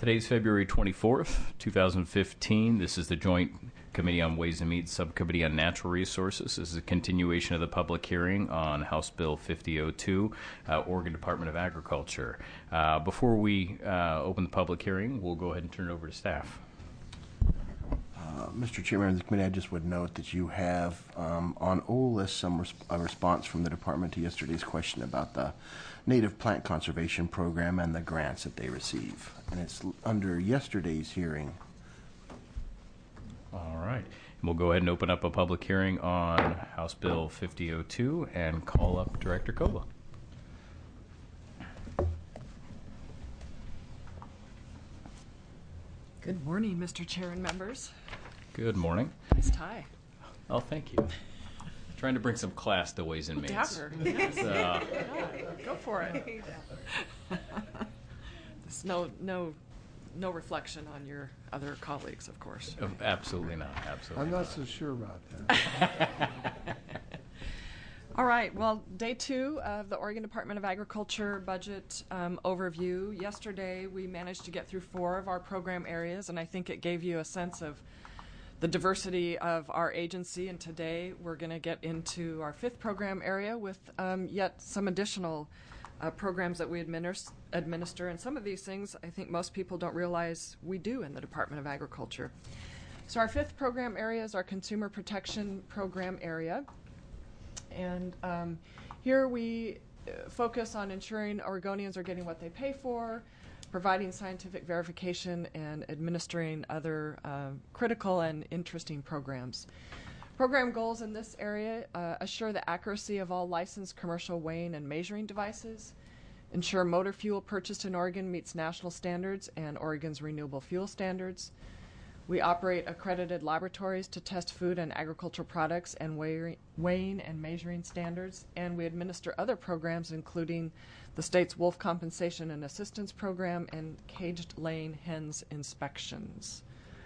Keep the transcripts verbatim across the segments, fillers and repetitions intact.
Today's February twenty-fourth, two thousand fifteen. This is the Joint Committee on Ways and Means Subcommittee on Natural Resources. This is a continuation of the public hearing on House Bill fifty oh two, uh, Oregon Department of Agriculture. Uh, before we uh, open the public hearing, we'll go ahead and turn it over to staff. Uh, Mister Chairman of the committee, I just would note that you have um, on O L I S some res a response from the department to yesterday's question about the Native Plant Conservation Program and the grants that they receive. And it's under yesterday's hearing. All right. And we'll go ahead and open up a public hearing on House Bill fifty oh two and call up Director Kova. Good morning, Mister Chair and members. Good morning. Nice tie. Oh, thank you. Trying to bring some class to Ways and Means. Dapper. Yes. Uh, Yeah, go for it. There's no, no, no reflection on your other colleagues, of course. oh, absolutely not. Absolutely. I'm not so sure about that. All right, well, day two of the Oregon Department of Agriculture budget um, overview. Yesterday, we managed to get through four of our program areas, and I think it gave you a sense of the diversity of our agency. And today, we're going to get into our fifth program area with um, yet some additional uh, programs that we administ administer. And some of these things, I think most people don't realize we do in the Department of Agriculture. So our fifth program area is our Consumer Protection Program area. And um, here we uh, focus on ensuring Oregonians are getting what they pay for, providing scientific verification, and administering other uh, critical and interesting programs. Program goals in this area uh, assure the accuracy of all licensed commercial weighing and measuring devices, ensure motor fuel purchased in Oregon meets national standards and Oregon's renewable fuel standards. We operate accredited laboratories to test food and agricultural products and weigh weighing and measuring standards, and we administer other programs including the state's Wolf Compensation and Assistance Program and caged laying hens inspections.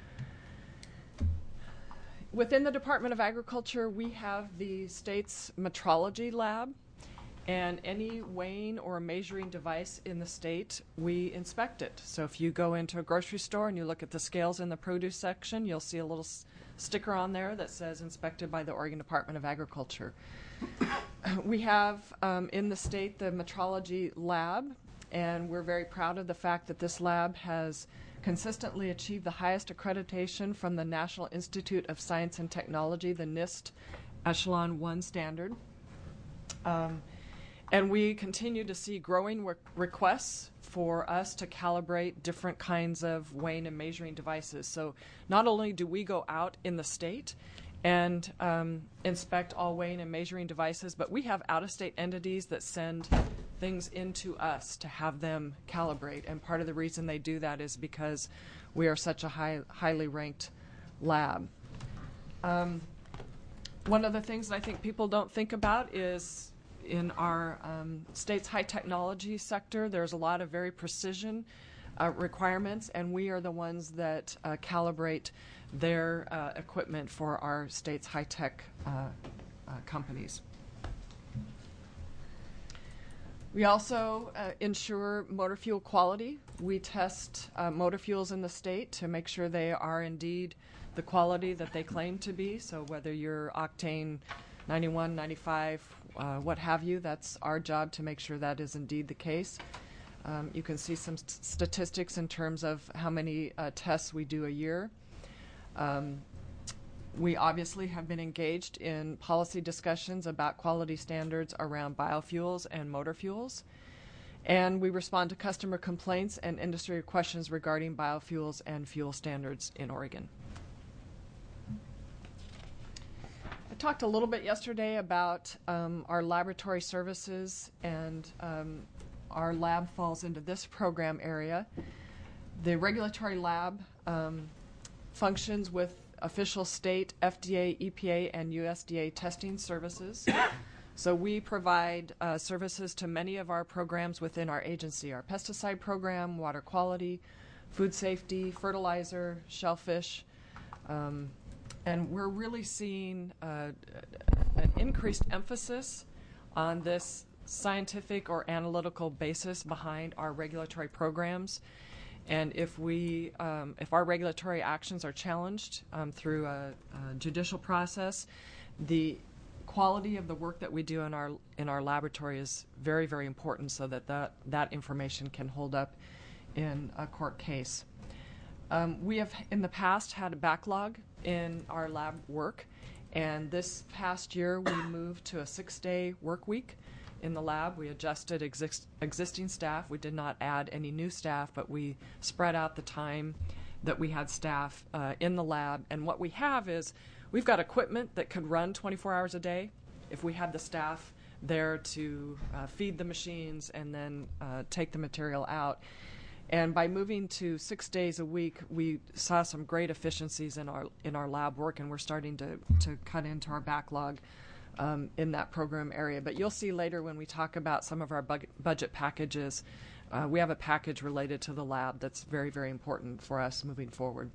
Within the Department of Agriculture, we have the state's metrology lab, and any weighing or measuring device in the state, we inspect it. So if you go into a grocery store and you look at the scales in the produce section, you'll see a little s sticker on there that says inspected by the Oregon Department of Agriculture. We have um, in the state the metrology lab, and we're very proud of the fact that this lab has consistently achieved the highest accreditation from the National Institute of Science and Technology, the NIST Echelon one standard. Um, And we continue to see growing re requests for us to calibrate different kinds of weighing and measuring devices. So not only do we go out in the state and um, inspect all weighing and measuring devices, but we have out-of-state entities that send things into us to have them calibrate. And part of the reason they do that is because we are such a high, highly ranked lab. Um, one of the things that I think people don't think about is in our um, state's high technology sector, there's a lot of very precision uh, requirements, and we are the ones that uh, calibrate their uh, equipment for our state's high-tech uh, uh, companies. We also uh, ensure motor fuel quality. We test uh, motor fuels in the state to make sure they are indeed the quality that they claim to be. So whether you're octane ninety-one, ninety-five, uh, what have you, that's our job to make sure that is indeed the case. Um, you can see some st statistics in terms of how many uh, tests we do a year. Um, we obviously have been engaged in policy discussions about quality standards around biofuels and motor fuels. And we respond to customer complaints and industry questions regarding biofuels and fuel standards in Oregon. I talked a little bit yesterday about um, our laboratory services, and um, our lab falls into this program area. The regulatory lab um, functions with official state F D A, E P A, and U S D A testing services. So we provide uh, services to many of our programs within our agency, our pesticide program, water quality, food safety, fertilizer, shellfish, um, and we're really seeing uh, an increased emphasis on this scientific or analytical basis behind our regulatory programs. And if we, um, if our regulatory actions are challenged um, through a, a judicial process, the quality of the work that we do in our in our laboratory is very, very important, so that that, that information can hold up in a court case. Um, we have in the past had a backlog in our lab work, and this past year we moved to a six-day work week in the lab. We adjusted exist- existing staff. We did not add any new staff, but we spread out the time that we had staff uh, in the lab. And what we have is we've got equipment that could run twenty-four hours a day if we had the staff there to uh, feed the machines and then uh, take the material out. And by moving to six days a week, we saw some great efficiencies in our in our lab work, and we're starting to, to cut into our backlog um, in that program area. But you'll see later when we talk about some of our bug- budget packages, uh, we have a package related to the lab that's very, very important for us moving forward.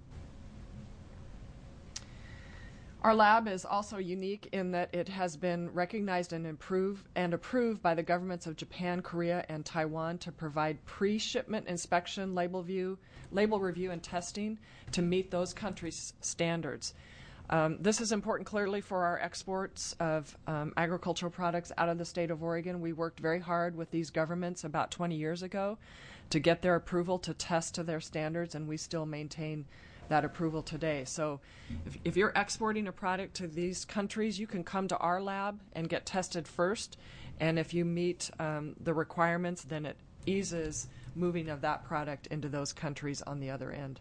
Our lab is also unique in that it has been recognized and improved and approved by the governments of Japan, Korea, and Taiwan to provide pre-shipment inspection, label view, label review, and testing to meet those countries' standards. Um, this is important clearly for our exports of um, agricultural products out of the state of Oregon. We worked very hard with these governments about twenty years ago to get their approval to test to their standards, and we still maintain that approval today. So if, if you're exporting a product to these countries, you can come to our lab and get tested first, and if you meet um, the requirements, then it eases moving of that product into those countries on the other end.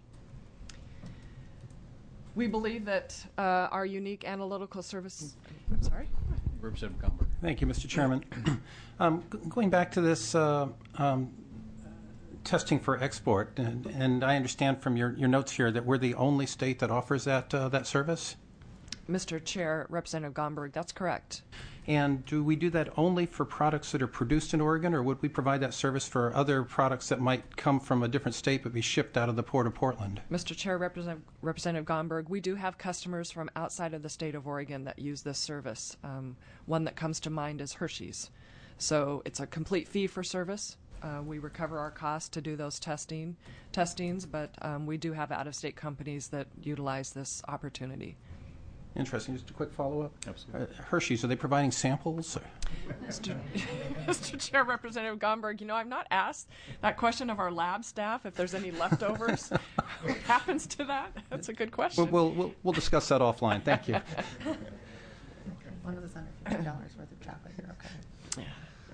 We believe that uh, our unique analytical service, I'm sorry? Representative Gomberg. Thank you, Mister Chairman. um, g- going back to this uh, um, testing for export, and, and I understand from your, your notes here that we're the only state that offers that uh, that service? Mister Chair, Representative Gomberg, that's correct. And do we do that only for products that are produced in Oregon, or would we provide that service for other products that might come from a different state but be shipped out of the Port of Portland? Mister Chair, Representative, Representative Gomberg, we do have customers from outside of the state of Oregon that use this service. Um, one that comes to mind is Hershey's. So it's a complete fee for service. Uh, we recover our costs to do those testing testings, but um, we do have out-of-state companies that utilize this opportunity. Interesting. Just a quick follow-up. Absolutely. Uh, Hershey's, are they providing samples? Or? Mister Mister Chair, Representative Gomberg, you know, I've not asked that question of our lab staff if there's any leftovers. What happens to that? That's a good question. We'll, we'll, we'll, we'll discuss that offline. Thank you. One of those under fifty dollars worth of chocolate. You're okay.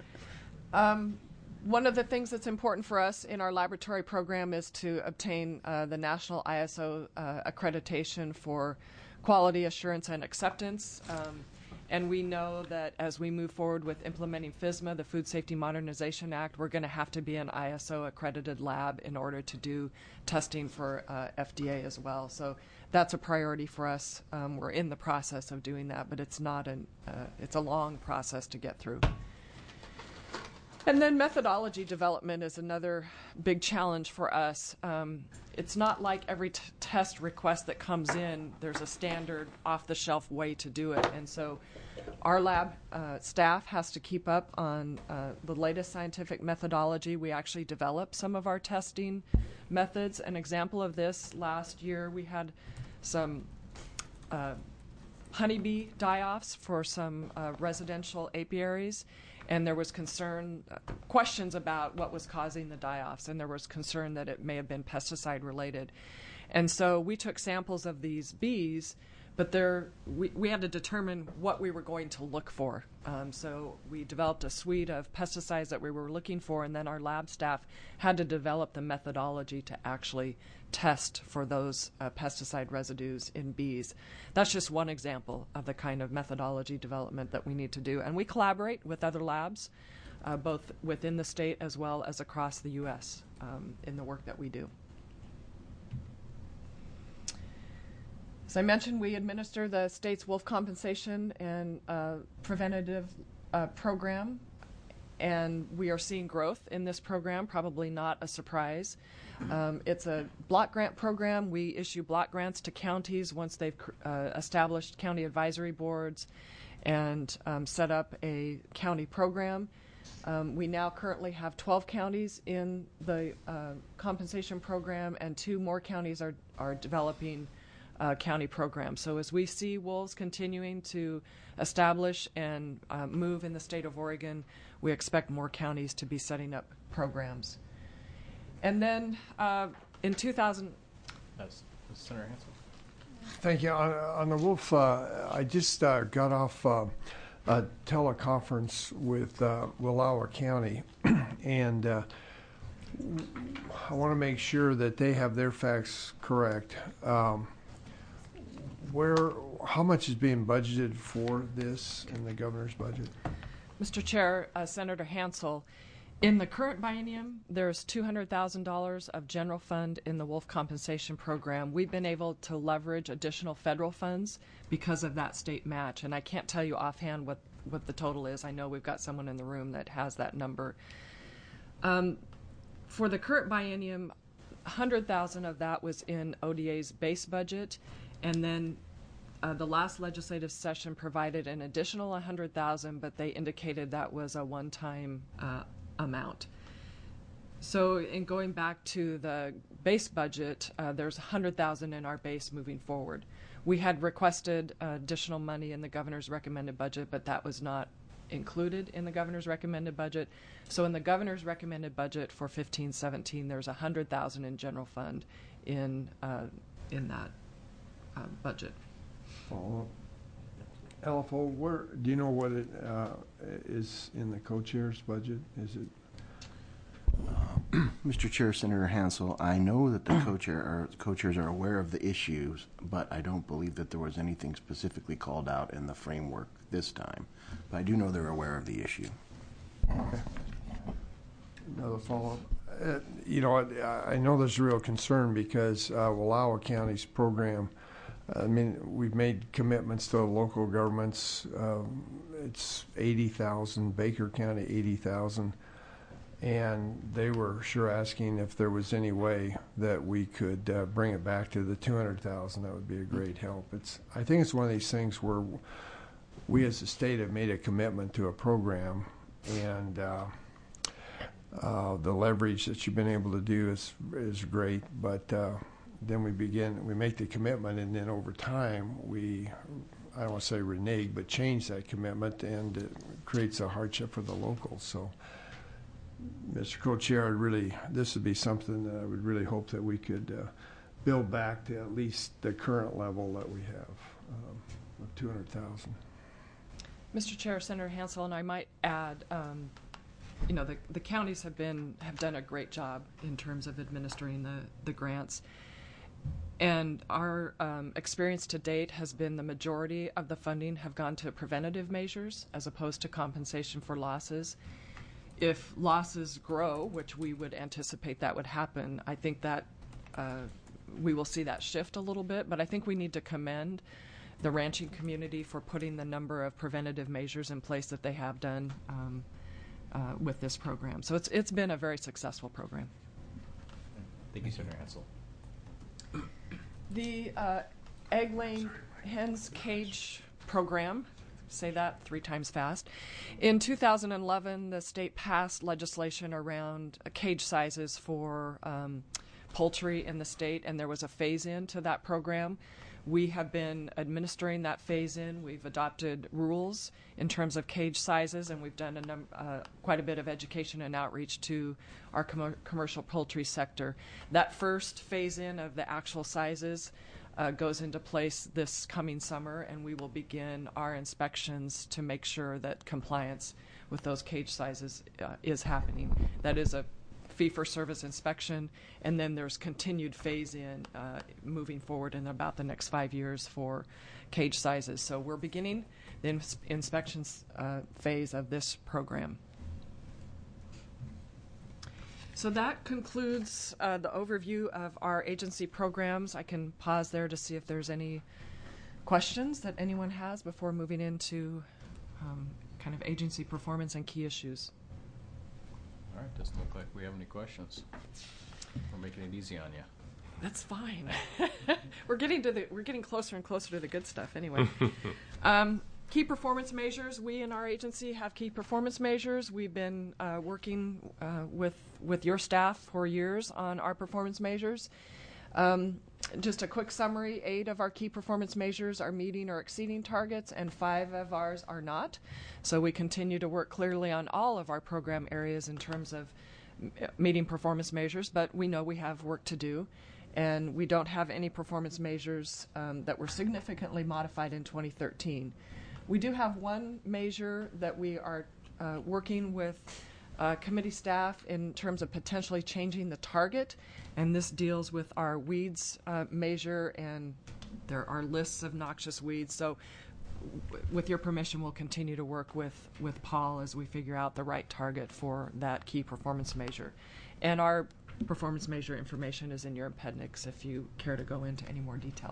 Um, one of the things that's important for us in our laboratory program is to obtain uh, the National I S O uh, accreditation for quality assurance and acceptance. Um, and we know that as we move forward with implementing FSMA, the Food Safety Modernization Act, we're going to have to be an I S O accredited lab in order to do testing for uh, F D A as well. So that's a priority for us. Um, we're in the process of doing that, but it's not an uh, it's a long process to get through. And then methodology development is another big challenge for us. Um, it's not like every t- test request that comes in, there's a standard off-the-shelf way to do it. And so our lab uh, staff has to keep up on uh, the latest scientific methodology. We actually develop some of our testing methods. An example of this, last year we had some uh, honeybee die-offs for some uh, residential apiaries. And there was concern, uh, questions about what was causing the die-offs, and there was concern that it may have been pesticide-related. And so we took samples of these bees, but there, we, we had to determine what we were going to look for. Um, so we developed a suite of pesticides that we were looking for, and then our lab staff had to develop the methodology to actually test for those uh, pesticide residues in bees. That's just one example of the kind of methodology development that we need to do. And we collaborate with other labs, uh, both within the state as well as across the U S um, in the work that we do. As I mentioned, we administer the state's wolf compensation and uh, preventative uh, program, and we are seeing growth in this program, probably not a surprise. Um, it's a block grant program. We issue block grants to counties once they've uh, established county advisory boards and um, set up a county program. Um, we now currently have twelve counties in the uh, compensation program, and two more counties are, are developing uh, county programs. So as we see wolves continuing to establish and uh, move in the state of Oregon, we expect more counties to be setting up programs. And then uh, in two thousand... That's Senator Hansel. Thank you. On, on the wolf, uh, I just uh, got off uh, a teleconference with uh, Wallowa County, and uh, I want to make sure that they have their facts correct. Um, where, how much is being budgeted for this in the governor's budget? Mister Chair, uh, Senator Hansel, in the current biennium, there's two hundred thousand dollars of general fund in the wolf compensation program. We've been able to leverage additional federal funds because of that state match, and I can't tell you offhand what, what the total is. I know we've got someone in the room that has that number. Um, for the current biennium, one hundred thousand dollars of that was in O D A's base budget, and then Uh, the last legislative session provided an additional one hundred thousand dollars, but they indicated that was a one-time uh, amount. So in going back to the base budget, uh, there's one hundred thousand dollars in our base moving forward. We had requested uh, additional money in the governor's recommended budget, but that was not included in the governor's recommended budget. So in the governor's recommended budget for fifteen seventeen, there's one hundred thousand dollars in general fund in, uh, in that uh, budget. Follow up. L F O, where, do you know what it uh, is in the co-chair's budget? Is it? Mister Chair, Senator Hansel, I know that the co-chair or co-chairs are aware of the issues, but I don't believe that there was anything specifically called out in the framework this time. But I do know they're aware of the issue. Okay. Another follow-up. Uh, you know, I, I know there's a real concern because uh, Wallowa County's program, I mean, we've made commitments to local governments. Um, it's eighty thousand, Baker County eighty thousand, and they were sure asking if there was any way that we could uh, bring it back to the two hundred thousand. That would be a great help. It's, I think it's one of these things where we as a state have made a commitment to a program, and uh, uh, the leverage that you've been able to do is is great, but uh, then we begin, we make the commitment, and then over time we, I don't want to say renege, but change that commitment, and it creates a hardship for the locals. So, Mister Co-Chair, I'd really, this would be something that I would really hope that we could uh, build back to at least the current level that we have um, of two hundred thousand. Mister Chair, Senator Hansel, and I might add, um, you know, the, the counties have been have done a great job in terms of administering the, the grants. And our um, experience to date has been the majority of the funding have gone to preventative measures as opposed to compensation for losses. If losses grow, which we would anticipate that would happen, I think that uh, we will see that shift a little bit. But I think we need to commend the ranching community for putting the number of preventative measures in place that they have done um, uh, with this program. So it's it's been a very successful program. Thank you, Senator Hansel. The uh, egg laying hens cage program, say that three times fast. In two thousand eleven, the state passed legislation around uh, cage sizes for um, poultry in the state, and there was a phase-in to that program. We have been administering that phase-in. We've adopted rules in terms of cage sizes, and we've done a num- uh, quite a bit of education and outreach to our com- commercial poultry sector. That first phase-in of the actual sizes uh, goes into place this coming summer, and we will begin our inspections to make sure that compliance with those cage sizes uh, is happening. That is a fee-for-service inspection, and then there's continued phase-in uh, moving forward in about the next five years for cage sizes. So we're beginning the ins- inspections uh, phase of this program. So that concludes uh, the overview of our agency programs. I can pause there to see if there's any questions that anyone has before moving into um, kind of agency performance and key issues. All right, doesn't look like we have any questions. We're making it easy on you. That's fine. we're getting to the we're getting closer and closer to the good stuff anyway. um, key performance measures. We in our agency have key performance measures. We've been uh, working uh, with with your staff for years on our performance measures. Um, just a quick summary, eight of our key performance measures are meeting or exceeding targets, and five of ours are not. So we continue to work clearly on all of our program areas in terms of m- meeting performance measures, but we know we have work to do, and we don't have any performance measures um, that were significantly modified in twenty thirteen. We do have one measure that we are uh, working with Uh, committee staff in terms of potentially changing the target, and this deals with our weeds uh, measure, and there are lists of noxious weeds. So w- with your permission, we'll continue to work with, with Paul as we figure out the right target for that key performance measure. And our performance measure information is in your appendix if you care to go into any more detail.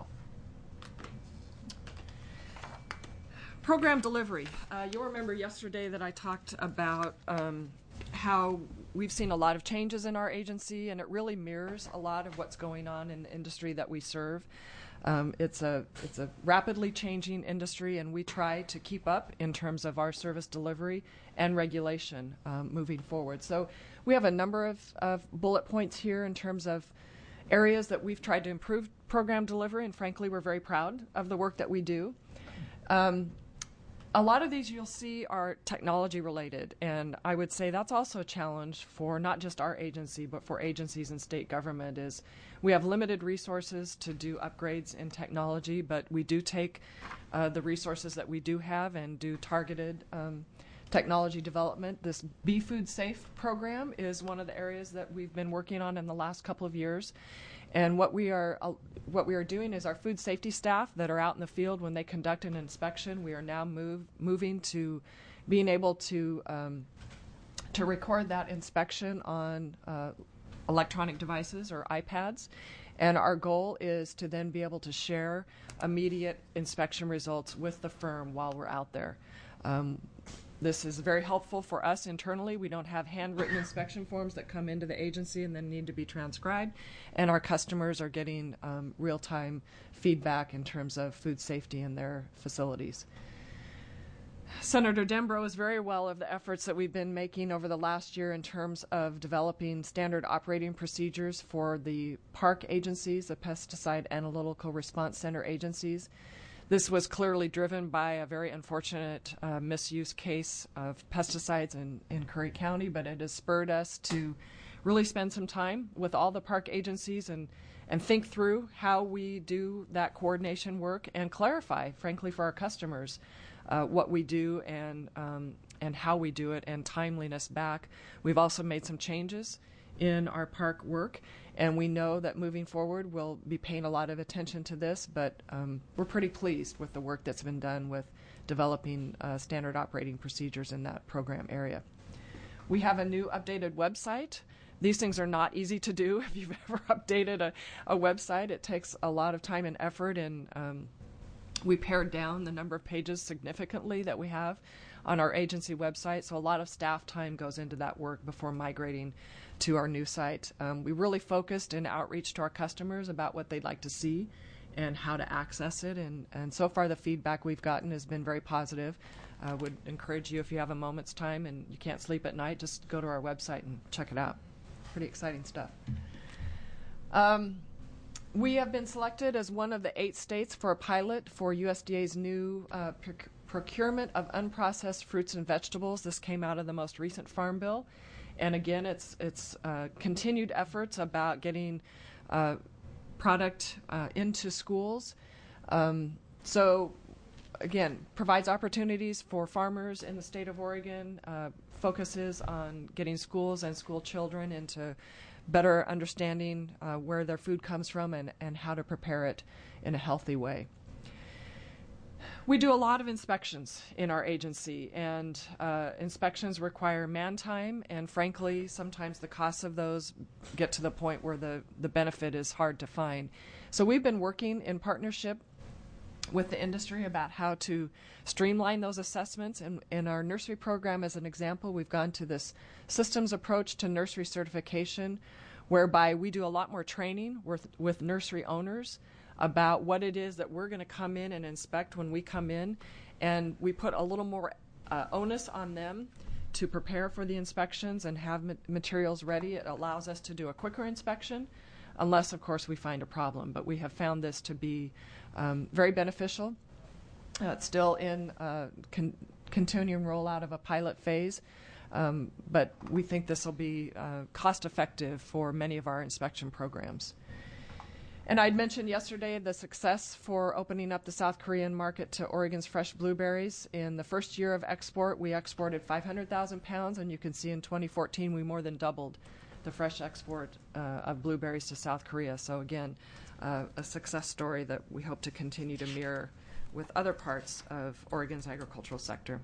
Program delivery. Uh, you'll remember yesterday that I talked about um, how we've seen a lot of changes in our agency, and it really mirrors a lot of what's going on in the industry that we serve. Um, it's a it's a rapidly changing industry, and we try to keep up in terms of our service delivery and regulation um, moving forward. So we have a number of, of bullet points here in terms of areas that we've tried to improve program delivery, and frankly, we're very proud of the work that we do. Um, A lot of these you'll see are technology related, and I would say that's also a challenge for not just our agency, but for agencies in state government. Is we have limited resources to do upgrades in technology, but we do take uh, the resources that we do have and do targeted um, technology development. This Be Food Safe program is one of the areas that we've been working on in the last couple of years. And what we are uh, what we are doing is our food safety staff that are out in the field when they conduct an inspection, we are now move, moving to being able to um, to record that inspection on uh, electronic devices or iPads. And our goal is to then be able to share immediate inspection results with the firm while we're out there. Um, This is very helpful for us internally. We don't have handwritten inspection forms that come into the agency and then need to be transcribed. And our customers are getting um, real-time feedback in terms of food safety in their facilities. Senator Dembro is very well of the efforts that we've been making over the last year in terms of developing standard operating procedures for the park agencies, the Pesticide Analytical Response Center agencies. This was clearly driven by a very unfortunate uh, misuse case of pesticides in, in Curry County, but it has spurred us to really spend some time with all the park agencies and, and think through how we do that coordination work and clarify, frankly, for our customers uh, what we do and, um, and how we do it and timeliness back. We've also made some changes in our park work, and we know that moving forward we'll be paying a lot of attention to this, but um, we're pretty pleased with the work that's been done with developing uh, standard operating procedures in that program area. We have a new updated website. These things are not easy to do. If you've ever updated a, a website, it takes a lot of time and effort, and um, we pared down the number of pages significantly that we have on our agency website, so a lot of staff time goes into that work before migrating to our new site. Um, we really focused in outreach to our customers about what they'd like to see and how to access it, and, and so far the feedback we've gotten has been very positive. I would encourage you, if you have a moment's time and you can't sleep at night, just go to our website and check it out. Pretty exciting stuff. Um, we have been selected as one of the eight states for a pilot for U S D A's new uh, proc- procurement of unprocessed fruits and vegetables. This came out of the most recent Farm Bill. And again, it's it's uh, continued efforts about getting uh, product uh, into schools. Um, so, again, provides opportunities for farmers in the state of Oregon, uh, focuses on getting schools and school children into better understanding uh, where their food comes from and, and how to prepare it in a healthy way. We do a lot of inspections in our agency, and uh, inspections require man time, and frankly, sometimes the costs of those get to the point where the, the benefit is hard to find. So we've been working in partnership with the industry about how to streamline those assessments. And in our nursery program, as an example, we've gone to this systems approach to nursery certification, whereby we do a lot more training with, with nursery owners about what it is that we're going to come in and inspect when we come in, And we put a little more uh, onus on them to prepare for the inspections and have ma- materials ready. It allows us to do a quicker inspection, unless, of course, we find a problem. But we have found this to be um, very beneficial. Uh, it's still in uh, con- continuing rollout of a pilot phase, um, but we think this will be uh, cost-effective for many of our inspection programs. And I'd mentioned yesterday the success for opening up the South Korean market to Oregon's fresh blueberries. In the first year of export, we exported five hundred thousand pounds, and you can see in twenty fourteen we more than doubled the fresh export uh, of blueberries to South Korea. So again, uh, a success story that we hope to continue to mirror with other parts of Oregon's agricultural sector.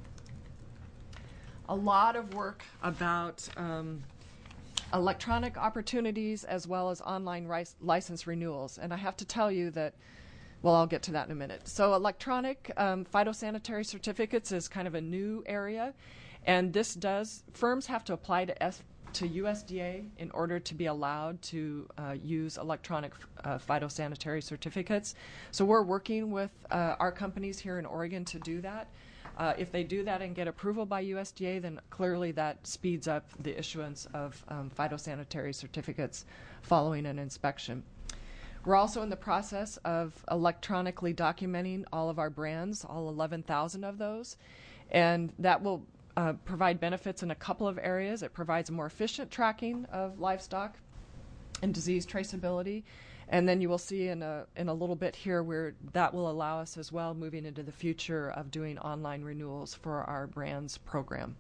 A lot of work about um, electronic opportunities as well as online rice, license renewals. And I have to tell you that, well, I'll get to that in a minute. So electronic um, phytosanitary certificates is kind of a new area. And this does, firms have to apply to S, to U S D A in order to be allowed to uh, use electronic uh, phytosanitary certificates. So we're working with uh, our companies here in Oregon to do that. Uh, if they do that and get approval by U S D A, then clearly that speeds up the issuance of um, phytosanitary certificates following an inspection. We're also in the process of electronically documenting all of our brands, all eleven thousand of those, and that will uh, provide benefits in a couple of areas. It provides more efficient tracking of livestock and disease traceability. And then you will see in a in a little bit here where that will allow us as well moving into the future of doing online renewals for our brands program.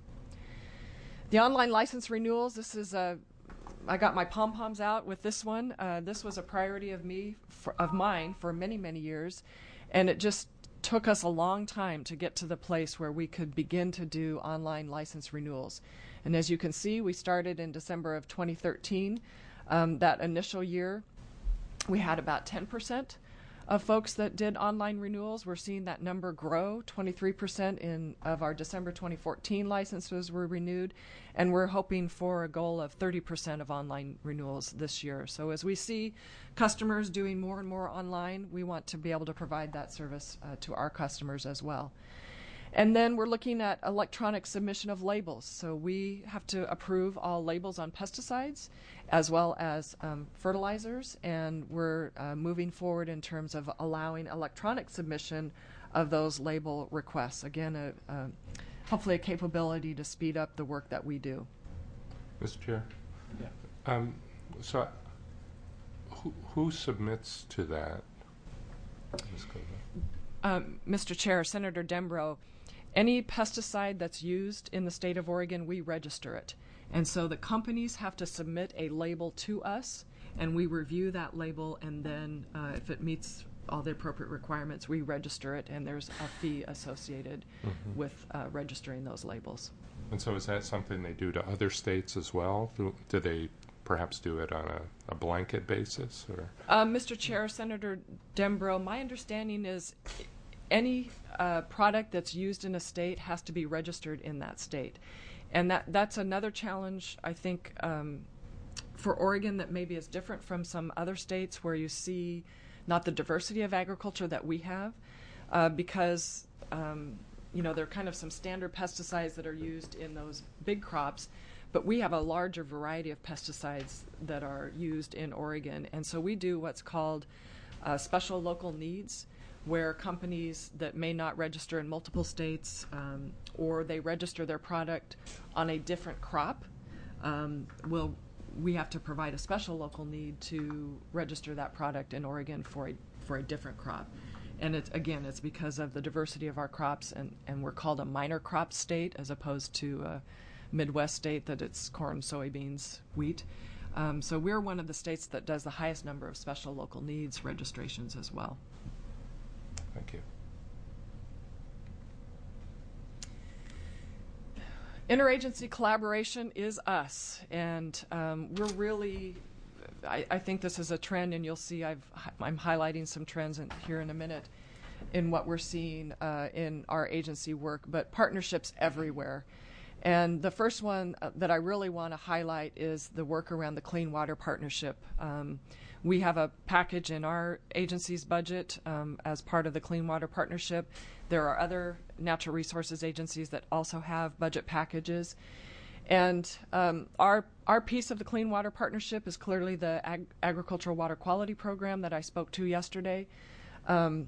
The online license renewals, this is a, I got my pom-poms out with this one. Uh, this was a priority of me, for, of mine for many, many years. And it just took us a long time to get to the place where we could begin to do online license renewals. And as you can see, we started in December of twenty thirteen. Um, that initial year, we had about ten percent of folks that did online renewals. We're seeing that number grow. twenty-three percent in of our December twenty fourteen licenses were renewed, and we're hoping for a goal of thirty percent of online renewals this year. So as we see customers doing more and more online, we want to be able to provide that service uh, to our customers as well. And then we're looking at electronic submission of labels. So we have to approve all labels on pesticides as well as um, fertilizers, and we're uh, moving forward in terms of allowing electronic submission of those label requests. Again, a, a, hopefully a capability to speed up the work that we do. Mister Chair? Yeah. Um, so who, who submits to that? Miz Um, Mister Chair, Senator Dembro, any pesticide that's used in the state of Oregon, we register it. And so the companies have to submit a label to us, and we review that label, and then uh, if it meets all the appropriate requirements, we register it, and there's a fee associated Mm-hmm. with uh, registering those labels. And so is that something they do to other states as well? Do, do they perhaps do it on a, a blanket basis? Or? Uh, Mister Chair, Senator Dembro, my understanding is any uh, product that's used in a state has to be registered in that state. And that that's another challenge, I think, um, for Oregon that maybe is different from some other states where you see not the diversity of agriculture that we have, uh, because um, you know, there are kind of some standard pesticides that are used in those big crops, but we have a larger variety of pesticides that are used in Oregon. And so we do what's called uh, special local needs, where companies that may not register in multiple states um, or they register their product on a different crop, um, will we have to provide a special local need to register that product in Oregon for a, for a different crop. And it's, again, it's because of the diversity of our crops, and, and we're called a minor crop state as opposed to a Midwest state that it's corn, soybeans, wheat. Um, so we're one of the states that does the highest number of special local needs registrations as well. Thank you. Interagency collaboration is us, and um, we're really, I, I think this is a trend, and you'll see I've, I'm highlighting some trends in, here in a minute in what we're seeing uh, in our agency work, but partnerships everywhere. And the first one uh, that I really want to highlight is the work around the Clean Water Partnership. Um, We have a package in our agency's budget um, as part of the Clean Water Partnership. There are other natural resources agencies that also have budget packages. And um, our our piece of the Clean Water Partnership is clearly the ag- Agricultural Water Quality Program that I spoke to yesterday. Um,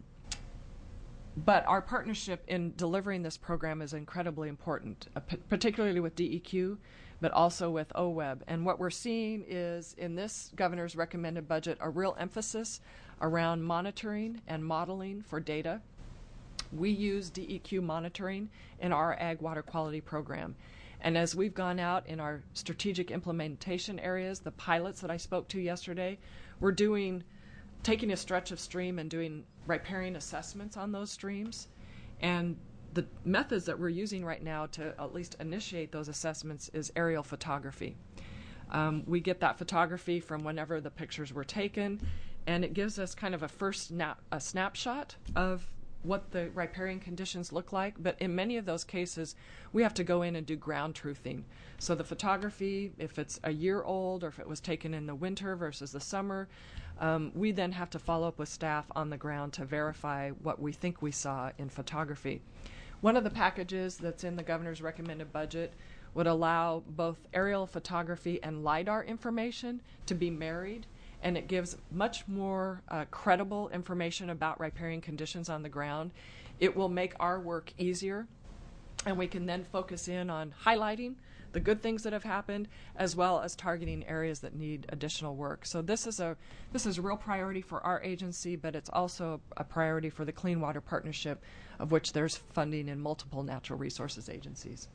but our partnership in delivering this program is incredibly important, uh, p- particularly with D E Q, but also with O W E B. And what we're seeing is in this governor's recommended budget a real emphasis around monitoring and modeling for data. We use D E Q monitoring in our Ag Water Quality Program. And as we've gone out in our strategic implementation areas, the pilots that I spoke to yesterday, we're doing, taking a stretch of stream and doing riparian assessments on those streams. And the methods that we're using right now to at least initiate those assessments is aerial photography. Um, we get that photography from whenever the pictures were taken, and it gives us kind of a first snap, a snapshot of what the riparian conditions look like, but in many of those cases, we have to go in and do ground truthing. So the photography, if it's a year old or if it was taken in the winter versus the summer, um, we then have to follow up with staff on the ground to verify what we think we saw in photography. One of the packages that's in the governor's recommended budget would allow both aerial photography and LiDAR information to be married, and it gives much more uh, credible information about riparian conditions on the ground. It will make our work easier, and we can then focus in on highlighting the good things that have happened, as well as targeting areas that need additional work. So this is a this is a real priority for our agency, but it's also a priority for the Clean Water Partnership, of which there's funding in multiple natural resources agencies.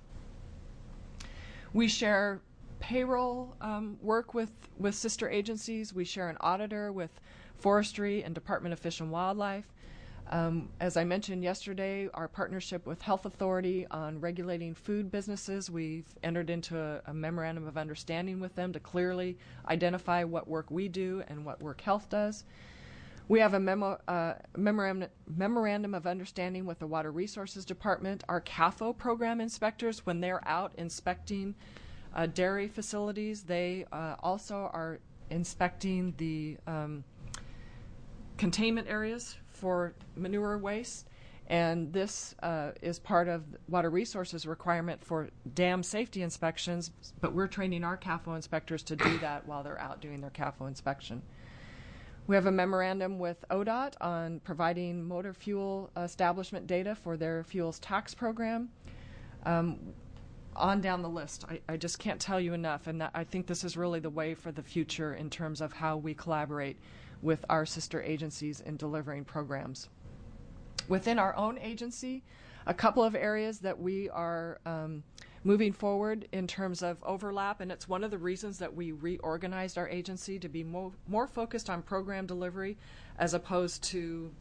We share payroll um, work with, with sister agencies. We share an auditor with Forestry and Department of Fish and Wildlife. Um, as I mentioned yesterday, our partnership with Health Authority on regulating food businesses, we've entered into a, a memorandum of understanding with them to clearly identify what work we do and what work health does. We have a memo, uh, memorandum, memorandum of understanding with the Water Resources Department. Our C A F O program inspectors, when they're out inspecting uh, dairy facilities, they uh, also are inspecting the um, containment areas for manure waste, and this uh, is part of Water Resources requirement for dam safety inspections, but we're training our C A F O inspectors to do that while they're out doing their C A F O inspection. We have a memorandum with O D O T on providing motor fuel establishment data for their fuels tax program. Um, on down the list, I, I just can't tell you enough, and that, I think this is really the way for the future in terms of how we collaborate with our sister agencies in delivering programs. Within our own agency, a couple of areas that we are um, moving forward in terms of overlap, and it's one of the reasons that we reorganized our agency to be more, more focused on program delivery as opposed to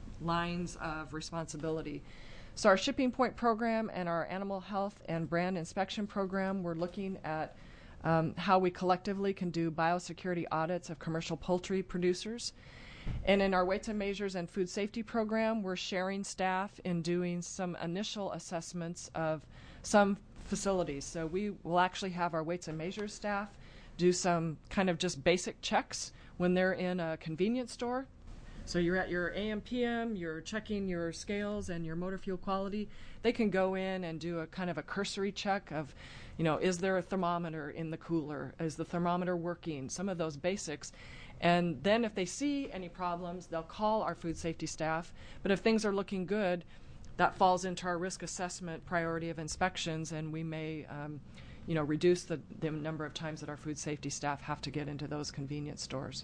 lines of responsibility. So our shipping point program and our animal health and brand inspection program, we're looking at Um, how we collectively can do biosecurity audits of commercial poultry producers. And in our weights and measures and food safety program, we're sharing staff in doing some initial assessments of some facilities. So we will actually have our weights and measures staff do some kind of just basic checks when they're in a convenience store. So you're at your A M P M, you're checking your scales and your motor fuel quality. They can go in and do a kind of a cursory check of, you know, is there a thermometer in the cooler? Is the thermometer working? Some of those basics. And then if they see any problems, they'll call our food safety staff. But if things are looking good, that falls into our risk assessment priority of inspections, and we may, um, you know, reduce the, the number of times that our food safety staff have to get into those convenience stores.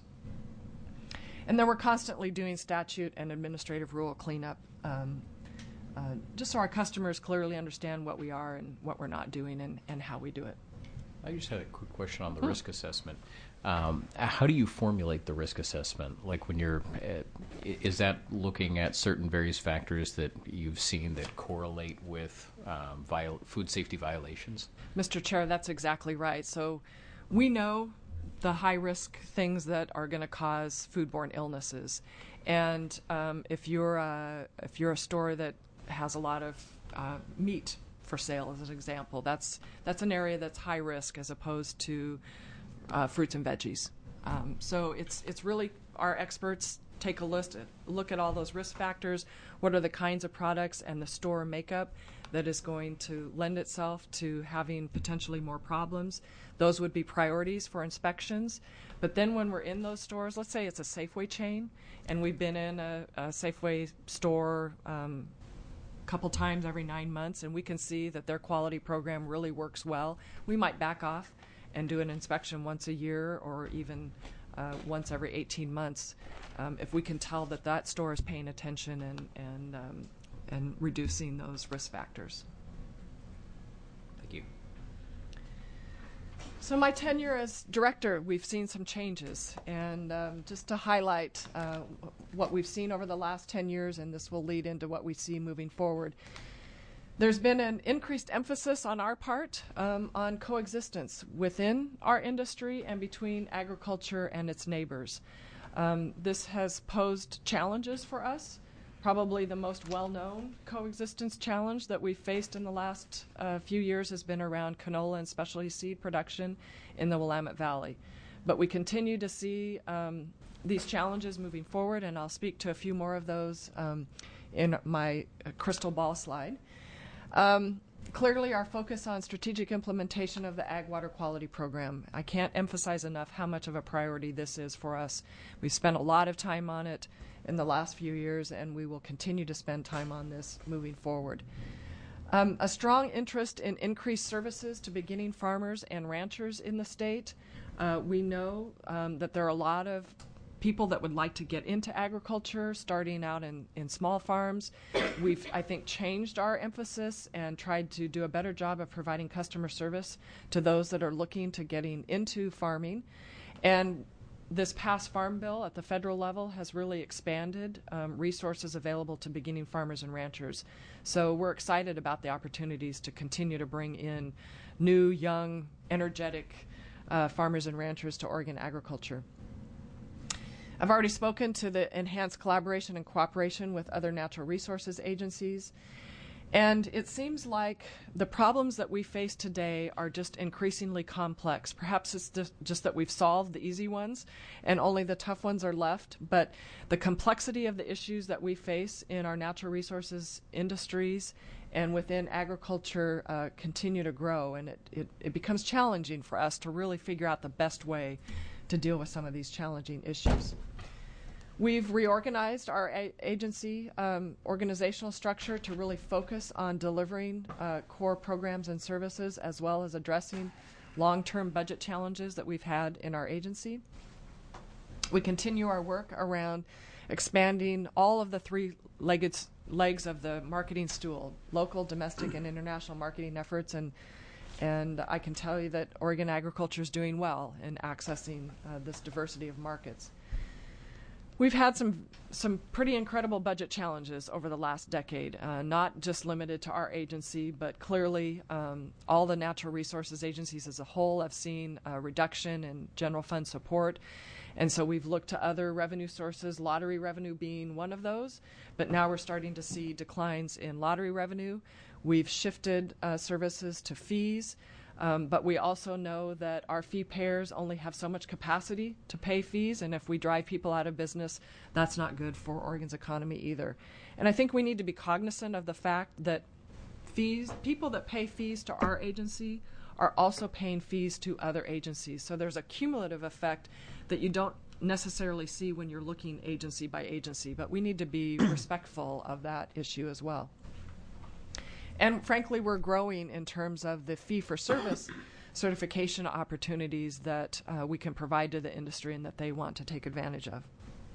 And then we're constantly doing statute and administrative rule cleanup, um, uh, just so our customers clearly understand what we are and what we're not doing and, and how we do it. I just had a quick question on the risk assessment. Um, how do you formulate the risk assessment? Like when you're, uh, is that looking at certain various factors that you've seen that correlate with um, viol- food safety violations? Mister Chair, that's exactly right. So we know the high-risk things that are going to cause foodborne illnesses, and um, if you're a, if you're a store that has a lot of uh, meat for sale, as an example, that's that's an area that's high risk as opposed to uh, fruits and veggies. Um, so it's it's really our experts take a list, look at all those risk factors, what are the kinds of products and the store makeup that is going to lend itself to having potentially more problems. Those would be priorities for inspections. But then when we're in those stores, let's say it's a Safeway chain, and we've been in a, a Safeway store um, a couple times every nine months, and we can see that their quality program really works well, we might back off and do an inspection once a year or even uh, once every eighteen months um, if we can tell that that store is paying attention and, and, um, and reducing those risk factors. Thank you. So my tenure as director, we've seen some changes. And um, just to highlight uh, what we've seen over the last ten years, and this will lead into what we see moving forward. There's been an increased emphasis on our part um, on coexistence within our industry and between agriculture and its neighbors. Um, this has posed challenges for us. Probably the most well-known coexistence challenge that we've faced in the last uh, few years has been around canola and specialty seed production in the Willamette Valley. But we continue to see um, these challenges moving forward, and I'll speak to a few more of those um, in my uh, crystal ball slide. Um, clearly, our focus on strategic implementation of the Ag Water Quality Program. I can't emphasize enough how much of a priority this is for us. We've spent a lot of time on it in the last few years, and we will continue to spend time on this moving forward. Um, a strong interest in increased services to beginning farmers and ranchers in the state. Uh, we know um, that there are a lot of people that would like to get into agriculture, starting out in, in small farms. We've, I think, changed our emphasis and tried to do a better job of providing customer service to those that are looking to getting into farming. And this past Farm Bill at the federal level has really expanded um, resources available to beginning farmers and ranchers. So we're excited about the opportunities to continue to bring in new, young, energetic uh, farmers and ranchers to Oregon agriculture. I've already spoken to the enhanced collaboration and cooperation with other natural resources agencies. And it seems like the problems that we face today are just increasingly complex. Perhaps it's just, just that we've solved the easy ones and only the tough ones are left. But the complexity of the issues that we face in our natural resources industries and within agriculture uh, continue to grow. And it, it, it becomes challenging for us to really figure out the best way to deal with some of these challenging issues. We've reorganized our a- agency um, organizational structure to really focus on delivering uh, core programs and services as well as addressing long-term budget challenges that we've had in our agency. We continue our work around expanding all of the three-legged legs of the marketing stool, local, domestic, and international marketing efforts, and and I can tell you that Oregon agriculture is doing well in accessing uh, this diversity of markets. We've had some some pretty incredible budget challenges over the last decade, uh, not just limited to our agency, but clearly um, all the natural resources agencies as a whole have seen a reduction in general fund support. And so we've looked to other revenue sources, lottery revenue being one of those, but now we're starting to see declines in lottery revenue. We've shifted uh, services to fees. Um, but we also know that our fee payers only have so much capacity to pay fees, and if we drive people out of business, that's not good for Oregon's economy either. And I think we need to be cognizant of the fact that fees, people that pay fees to our agency are also paying fees to other agencies. So there's a cumulative effect that you don't necessarily see when you're looking agency by agency, but we need to be respectful of that issue as well. And frankly, we're growing in terms of the fee-for-service certification opportunities that uh, we can provide to the industry and that they want to take advantage of.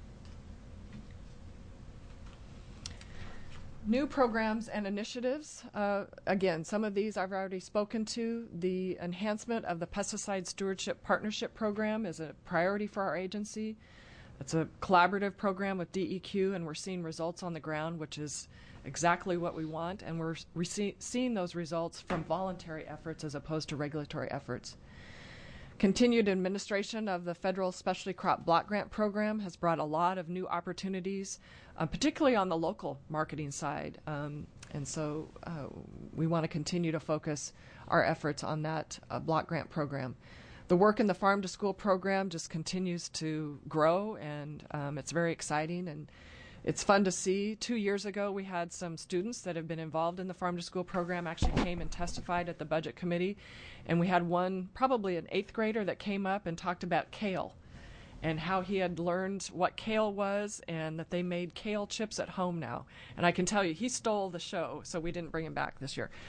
New programs and initiatives. Uh, again, some of these I've already spoken to. The enhancement of the Pesticide Stewardship Partnership Program is a priority for our agency. It's a collaborative program with D E Q, and we're seeing results on the ground, which is exactly what we want, and we're rece- seeing those results from voluntary efforts as opposed to regulatory efforts. Continued administration of the Federal Specialty Crop Block Grant Program has brought a lot of new opportunities, uh, particularly on the local marketing side, um, and so uh, we want to continue to focus our efforts on that uh, block grant program. The work in the Farm to School program just continues to grow, and um, it's very exciting, and it's fun to see. Two years ago, we had some students that have been involved in the Farm to School program actually came and testified at the Budget Committee, and we had one, probably an eighth grader, that came up and talked about kale and how he had learned what kale was and that they made kale chips at home now. And I can tell you, he stole the show, so we didn't bring him back this year.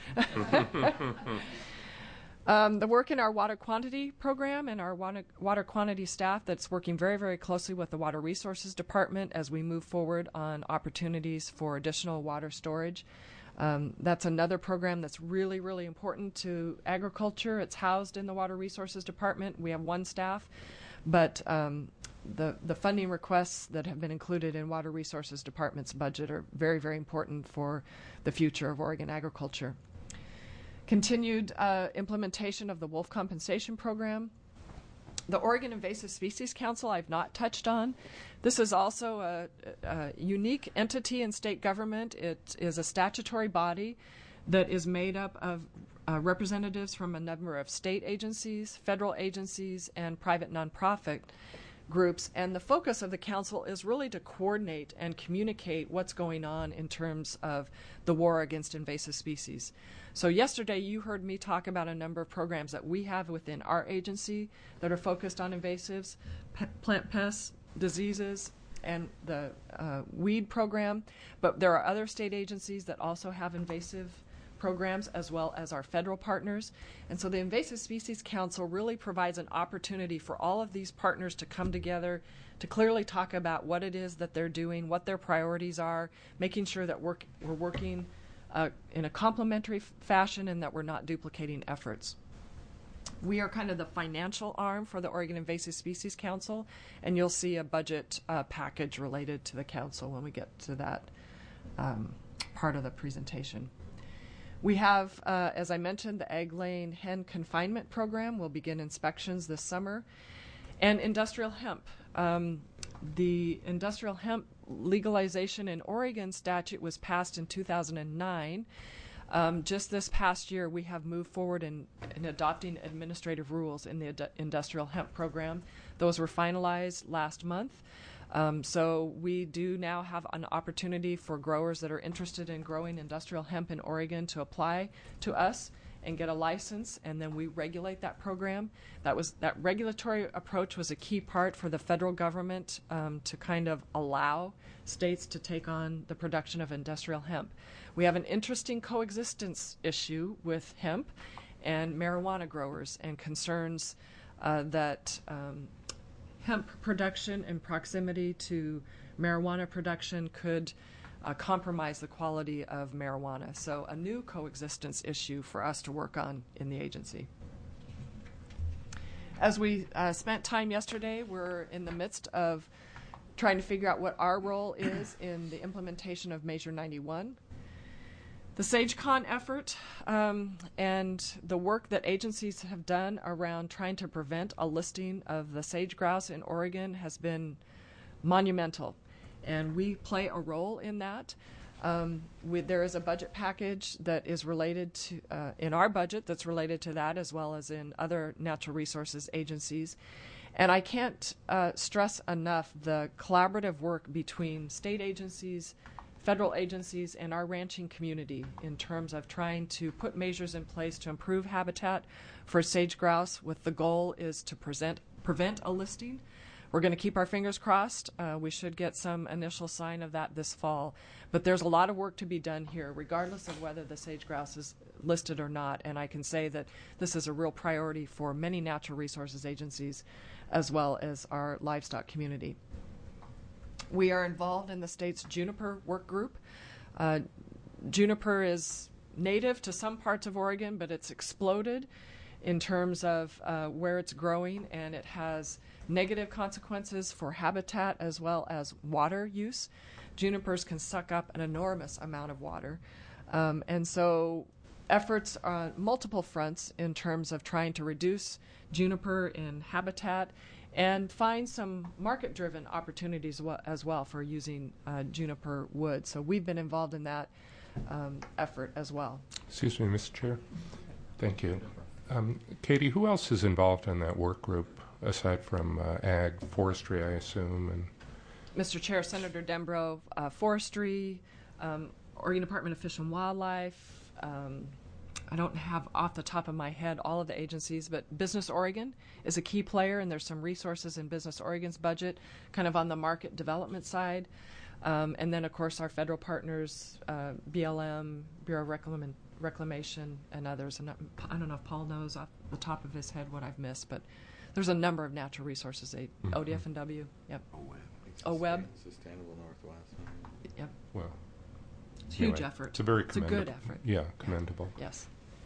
Um, the work in our water quantity program and our water, water quantity staff that's working very, very closely with the Water Resources Department as we move forward on opportunities for additional water storage. Um, that's another program that's really, really important to agriculture. It's housed in the Water Resources Department. We have one staff, but um, the, the funding requests that have been included in Water Resources Department's budget are very, very important for the future of Oregon agriculture. Continued uh, implementation of the wolf compensation program. The Oregon Invasive Species Council I've not touched on. This is also a, a unique entity in state government. It is a statutory body that is made up of uh, representatives from a number of state agencies, federal agencies, and private nonprofit groups. And the focus of the council is really to coordinate and communicate what's going on in terms of the war against invasive species. So yesterday you heard me talk about a number of programs that we have within our agency that are focused on invasives, pe- plant pests, diseases, and the uh, weed program. But there are other state agencies that also have invasive programs, as well as our federal partners. And so the Invasive Species Council really provides an opportunity for all of these partners to come together to clearly talk about what it is that they're doing, what their priorities are, making sure that we're, we're working uh, in a complementary f- fashion and that we're not duplicating efforts. We are kind of the financial arm for the Oregon Invasive Species Council, and you'll see a budget uh, package related to the council when we get to that um, part of the presentation. We have, uh, as I mentioned, the Egg Laying Hen Confinement Program will begin inspections this summer. And industrial hemp. Um, the industrial hemp legalization in Oregon statute was passed in two thousand nine. Um, just this past year, we have moved forward in, in adopting administrative rules in the ad- industrial hemp program. Those were finalized last month. Um, so we do now have an opportunity for growers that are interested in growing industrial hemp in Oregon to apply to us and get a license, and then we regulate that program. That was that regulatory approach was a key part for the federal government um, to kind of allow states to take on the production of industrial hemp. We have an interesting coexistence issue with hemp and marijuana growers and concerns uh, that um, hemp production in proximity to marijuana production could uh, compromise the quality of marijuana. So a new coexistence issue for us to work on in the agency. As we uh, spent time yesterday, we're in the midst of trying to figure out what our role is in the implementation of Measure ninety-one. The SageCon effort um, and the work that agencies have done around trying to prevent a listing of the sage grouse in Oregon has been monumental, and we play a role in that. Um, we, there is a budget package that is related to, uh, in our budget that's related to that, as well as in other natural resources agencies. And I can't uh, stress enough the collaborative work between state agencies, federal agencies, and our ranching community in terms of trying to put measures in place to improve habitat for sage grouse, with the goal is to present, prevent a listing. We're going to keep our fingers crossed. Uh, we should get some initial sign of that this fall. But there's a lot of work to be done here, regardless of whether the sage grouse is listed or not. And I can say that this is a real priority for many natural resources agencies, as well as our livestock community. We are involved in the state's juniper work group. Uh, juniper is native to some parts of Oregon, but it's exploded in terms of uh, where it's growing, and it has negative consequences for habitat as well as water use. Junipers can suck up an enormous amount of water. Um, and so efforts on multiple fronts in terms of trying to reduce juniper in habitat and find some market-driven opportunities as well for using uh, juniper wood. So we've been involved in that um, effort as well. Excuse me, Mister Chair. Thank you. Um, Katie, who else is involved in that work group aside from uh, ag, forestry, I assume? And Mister Chair, Senator Dembro, uh, Forestry, um, Oregon Department of Fish and Wildlife. Um, I don't have off the top of my head all of the agencies, but Business Oregon is a key player, and there's some resources in Business Oregon's budget, kind of on the market development side. Um, and then, of course, our federal partners, uh, B L M, Bureau of Reclam- Reclamation, and others. And I don't know if Paul knows off the top of his head what I've missed, but there's a number of natural resources, mm-hmm. O D F and W, yep. O W E B. Sustainable Northwest. Yep. Well, it's a huge anyway, effort. It's a very it's a commendable. good effort. Yeah, commendable. Yes.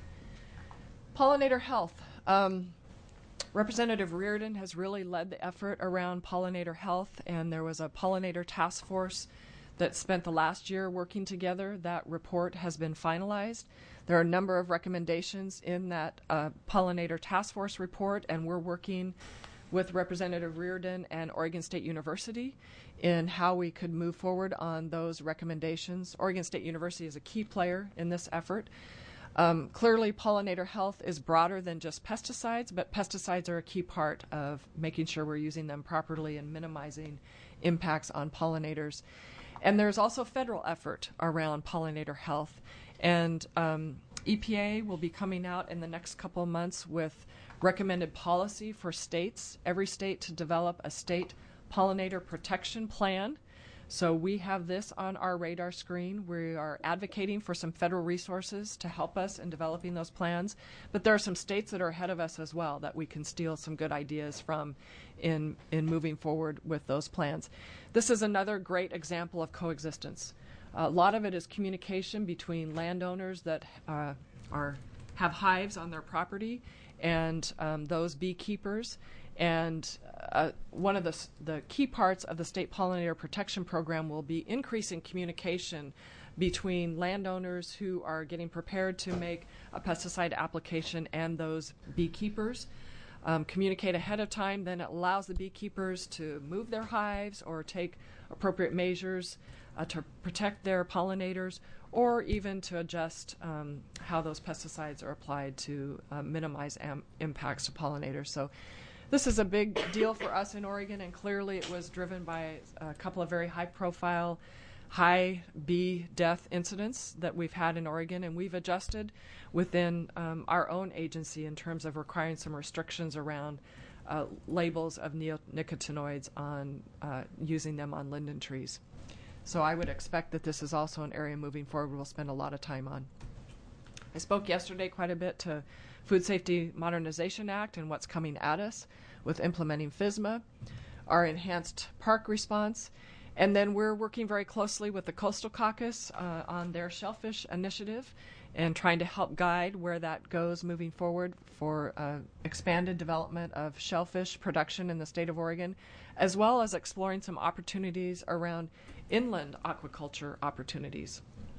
Pollinator health. Um, Representative Reardon has really led the effort around pollinator health, and there was a pollinator task force that spent the last year working together. That report has been finalized. There are a number of recommendations in that uh, pollinator task force report, and we're working with Representative Reardon and Oregon State University in how we could move forward on those recommendations. Oregon State University is a key player in this effort. Um, clearly, pollinator health is broader than just pesticides, but pesticides are a key part of making sure we're using them properly and minimizing impacts on pollinators. And there's also federal effort around pollinator health. And um, E P A will be coming out in the next couple of months with recommended policy for states, every state to develop a state pollinator protection plan. So we have this on our radar screen. We are advocating for some federal resources to help us in developing those plans. But there are some states that are ahead of us as well that we can steal some good ideas from in, in moving forward with those plans. This is another great example of coexistence. A lot of it is communication between landowners that uh, are have hives on their property and um, those beekeepers. And uh, one of the, the key parts of the State Pollinator Protection Program will be increasing communication between landowners who are getting prepared to make a pesticide application and those beekeepers. Um, communicate ahead of time, then it allows the beekeepers to move their hives or take appropriate measures uh, to protect their pollinators, or even to adjust um, how those pesticides are applied to uh, minimize am- impacts to pollinators. So this is a big deal for us in Oregon, and clearly it was driven by a couple of very high-profile, high bee death incidents that we've had in Oregon, and we've adjusted within um, our own agency in terms of requiring some restrictions around uh, labels of neonicotinoids on uh, using them on linden trees. So I would expect that this is also an area moving forward we'll spend a lot of time on. I spoke yesterday quite a bit to Food Safety Modernization Act and what's coming at us with implementing FSMA, our enhanced park response, and then we're working very closely with the Coastal Caucus uh, on their shellfish initiative and trying to help guide where that goes moving forward for uh, expanded development of shellfish production in the state of Oregon, as well as exploring some opportunities around inland aquaculture opportunities.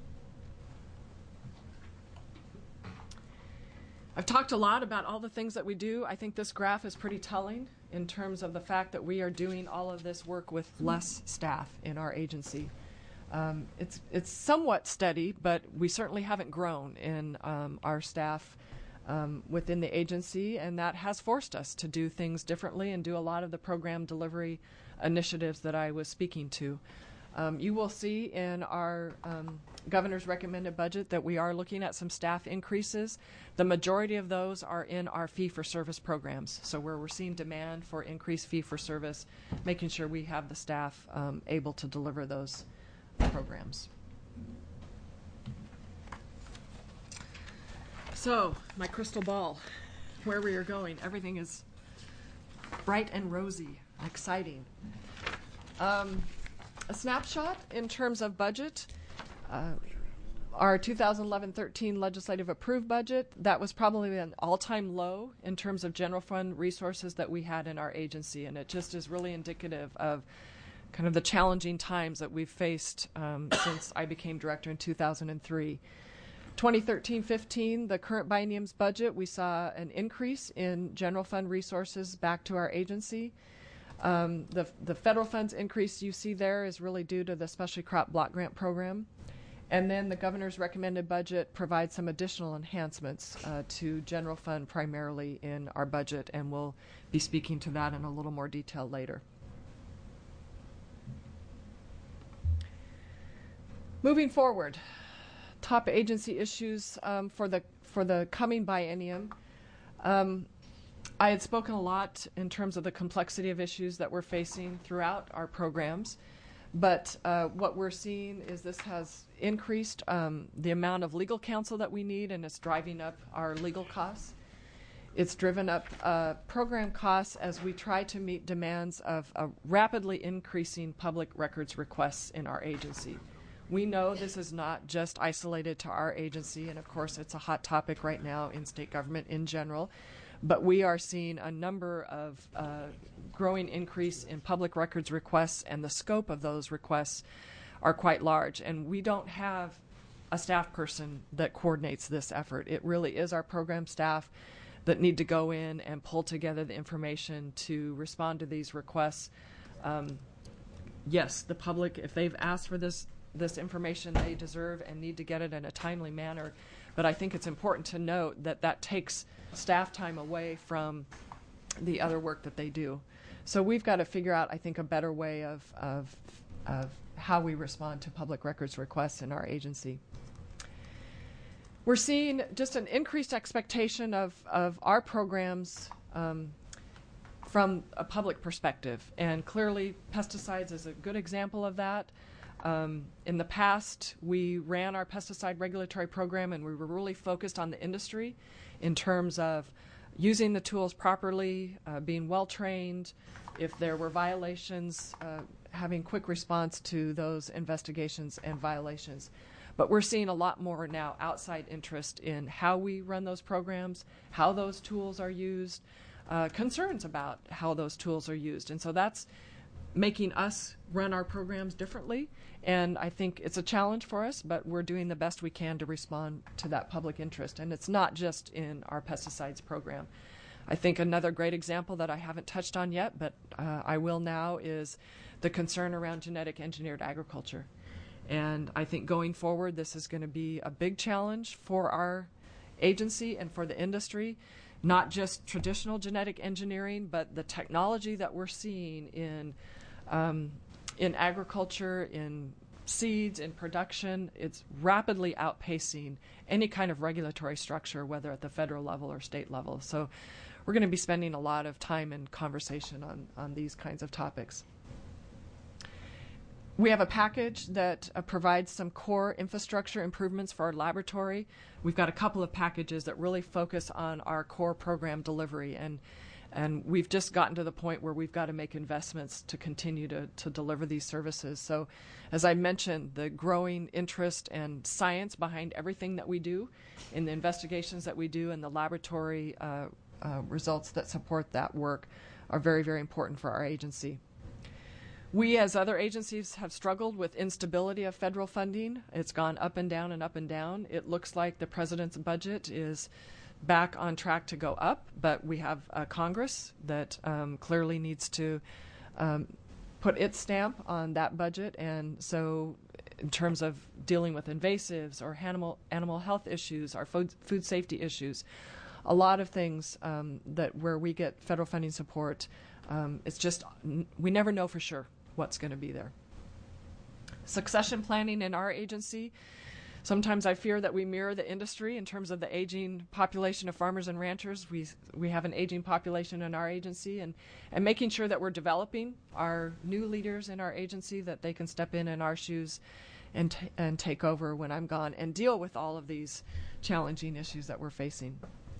I've talked a lot about all the things that we do. I think this graph is pretty telling in terms of the fact that we are doing all of this work with less staff in our agency. Um, it's it's somewhat steady, but we certainly haven't grown in um, our staff um, within the agency, and that has forced us to do things differently and do a lot of the program delivery initiatives that I was speaking to. Um, you will see in our um, governor's recommended budget that we are looking at some staff increases. The majority of those are in our fee-for-service programs. So where we're seeing demand for increased fee-for-service, making sure we have the staff um, able to deliver those programs. So, my crystal ball, where we are going, everything is bright and rosy, exciting. Um, A snapshot in terms of budget. Uh, our two thousand eleven thirteen legislative approved budget, that was probably an all-time low in terms of general fund resources that we had in our agency, and it just is really indicative of kind of the challenging times that we've faced um, since I became director in two thousand three. twenty thirteen fifteen, the current biennium's budget, we saw an increase in general fund resources back to our agency. Um, the, the federal funds increase you see there is really due to the Specialty Crop Block Grant Program. And then the governor's recommended budget provides some additional enhancements uh, to general fund primarily in our budget, and we'll be speaking to that in a little more detail later. Moving forward, top agency issues um, for the for the coming biennium. Um, I had spoken a lot in terms of the complexity of issues that we're facing throughout our programs. But uh, what we're seeing is this has increased um, the amount of legal counsel that we need, and it's driving up our legal costs. It's driven up uh, program costs as we try to meet demands of a rapidly increasing public records requests in our agency. We know this is not just isolated to our agency, and of course it's a hot topic right now in state government in general. But we are seeing a number of uh, growing increase in public records requests, and the scope of those requests are quite large. And we don't have a staff person that coordinates this effort. It really is our program staff that need to go in and pull together the information to respond to these requests. Um, yes, the public, if they've asked for this this information, they deserve and need to get it in a timely manner. But I think it's important to note that that takes staff time away from the other work that they do. So we've got to figure out, I think, a better way of, of, of how we respond to public records requests in our agency. We're seeing just an increased expectation of, of our programs um, from a public perspective. And clearly, pesticides is a good example of that. Um, in the past, we ran our pesticide regulatory program, and we were really focused on the industry in terms of using the tools properly, uh, being well trained, if there were violations, uh, having quick response to those investigations and violations. But we're seeing a lot more now outside interest in how we run those programs, how those tools are used, uh, concerns about how those tools are used. And so that's making us run our programs differently, and I think it's a challenge for us, but we're doing the best we can to respond to that public interest, and it's not just in our pesticides program. I think another great example that I haven't touched on yet, but uh, I will now, is the concern around genetic engineered agriculture. And I think going forward, this is going to be a big challenge for our agency and for the industry. Not just traditional genetic engineering, but the technology that we're seeing in um, in agriculture, in seeds, in production, it's rapidly outpacing any kind of regulatory structure, whether at the federal level or state level. So we're going to be spending a lot of time and conversation on, on these kinds of topics. We have a package that uh, provides some core infrastructure improvements for our laboratory. We've got a couple of packages that really focus on our core program delivery, and and we've just gotten to the point where we've got to make investments to continue to, to deliver these services. So, as I mentioned, the growing interest and science behind everything that we do, in the investigations that we do, and the laboratory uh, uh, results that support that work are very, very important for our agency. We, as other agencies, have struggled with instability of federal funding. It's gone up and down and up and down. It looks like the president's budget is back on track to go up, but we have a Congress that um, clearly needs to um, put its stamp on that budget. And so in terms of dealing with invasives or animal, animal health issues, or food, food safety issues, a lot of things um, that where we get federal funding support, um, it's just, we never know for sure what's going to be there. Succession planning in our agency. Sometimes I fear that we mirror the industry in terms of the aging population of farmers and ranchers. We we have an aging population in our agency, and, and making sure that we're developing our new leaders in our agency, that they can step in in our shoes and, t- and take over when I'm gone and deal with all of these challenging issues that we're facing.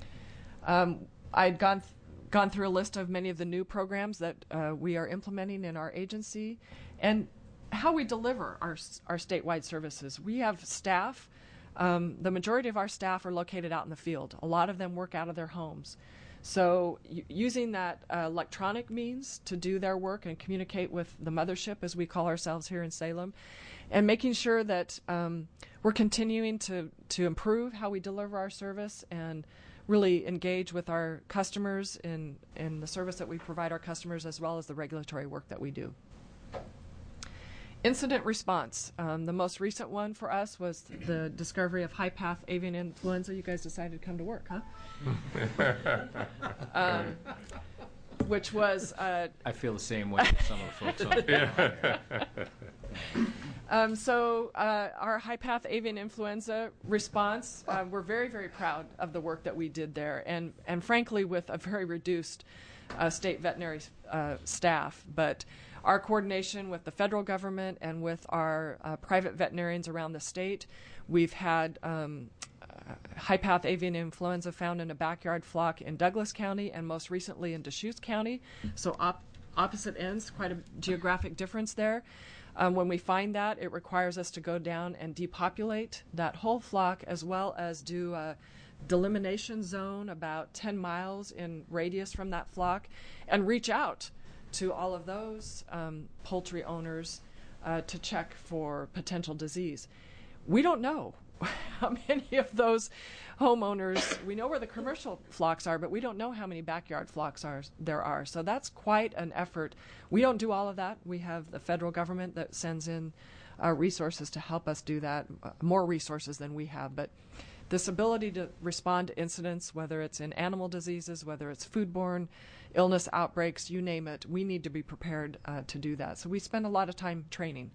Um, I'd gone th- gone through a list of many of the new programs that uh, we are implementing in our agency, and how we deliver our our statewide services. We have staff. Um, the majority of our staff are located out in the field. A lot of them work out of their homes. So y- using that uh, electronic means to do their work and communicate with the mothership, as we call ourselves here in Salem, and making sure that um, we're continuing to, to improve how we deliver our service and really engage with our customers in, in the service that we provide our customers, as well as the regulatory work that we do. Incident response. Um, the most recent one for us was the discovery of high path avian influenza. You guys decided to come to work, huh? um, which was uh, I feel the same way with some of the folks on the panel. Um, so uh, our high path avian influenza response, uh, we're very, very proud of the work that we did there, and, and frankly with a very reduced uh, state veterinary uh, staff. But our coordination with the federal government and with our uh, private veterinarians around the state, we've had um, uh, high path avian influenza found in a backyard flock in Douglas County and most recently in Deschutes County. So op- opposite ends, quite a geographic difference there. Um, when we find that, it requires us to go down and depopulate that whole flock, as well as do a delimitation zone about ten miles in radius from that flock, and reach out to all of those um, poultry owners uh, to check for potential disease. We don't know how many of those homeowners, we know where the commercial flocks are, but we don't know how many backyard flocks are there are. So that's quite an effort. We don't do all of that. We have the federal government that sends in uh, resources to help us do that, uh, more resources than we have. But this ability to respond to incidents, whether it's in animal diseases, whether it's foodborne illness outbreaks, you name it, we need to be prepared uh, to do that. So we spend a lot of time training.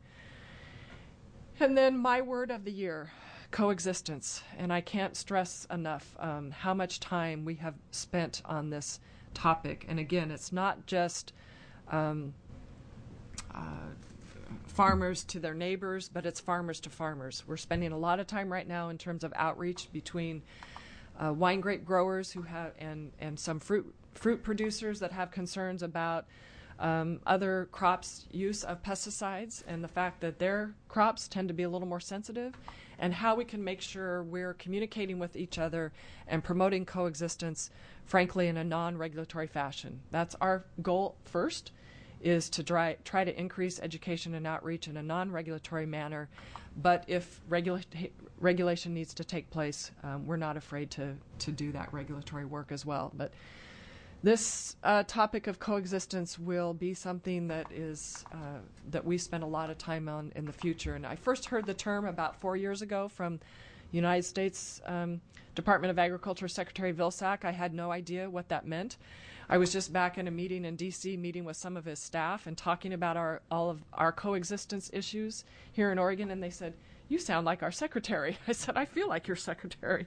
And then my word of the year, coexistence. And I can't stress enough um, how much time we have spent on this topic. And again, it's not just um, uh, farmers to their neighbors, but it's farmers to farmers. We're spending a lot of time right now in terms of outreach between uh, wine grape growers who have and, and some fruit fruit producers that have concerns about Um, other crops' use of pesticides and the fact that their crops tend to be a little more sensitive, and how we can make sure we're communicating with each other and promoting coexistence, frankly, in a non-regulatory fashion. That's our goal first, is to try, try to increase education and outreach in a non-regulatory manner. But if regula- regulation needs to take place, um, we're not afraid to, to do that regulatory work as well. But this uh, topic of coexistence will be something that is uh, that we spend a lot of time on in the future. And I first heard the term about four years ago from United States um, Department of Agriculture Secretary Vilsack. I had no idea what that meant. I was just back in a meeting in D C meeting with some of his staff and talking about our all of our coexistence issues here in Oregon, and they said, "You sound like our secretary." I said, "I feel like your secretary."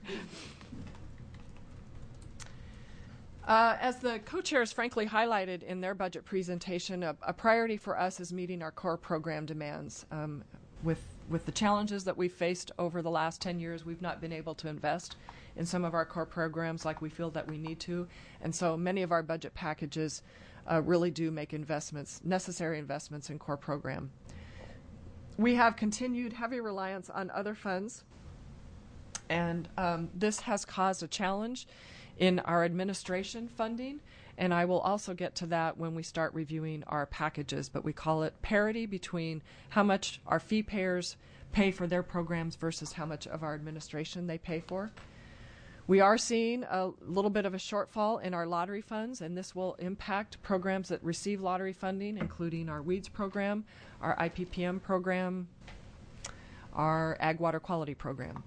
Uh, as the co-chairs frankly highlighted in their budget presentation, a, a priority for us is meeting our core program demands. Um, with with the challenges that we've faced over the last ten years, we've not been able to invest in some of our core programs like we feel that we need to. And so many of our budget packages uh, really do make investments, necessary investments in core program. We have continued heavy reliance on other funds, and um, this has caused a challenge in our administration funding, and I will also get to that when we start reviewing our packages, but we call it parity between how much our fee payers pay for their programs versus how much of our administration they pay for. We are seeing a little bit of a shortfall in our lottery funds, and this will impact programs that receive lottery funding, including our weeds program, our I P P M program, our ag water quality program.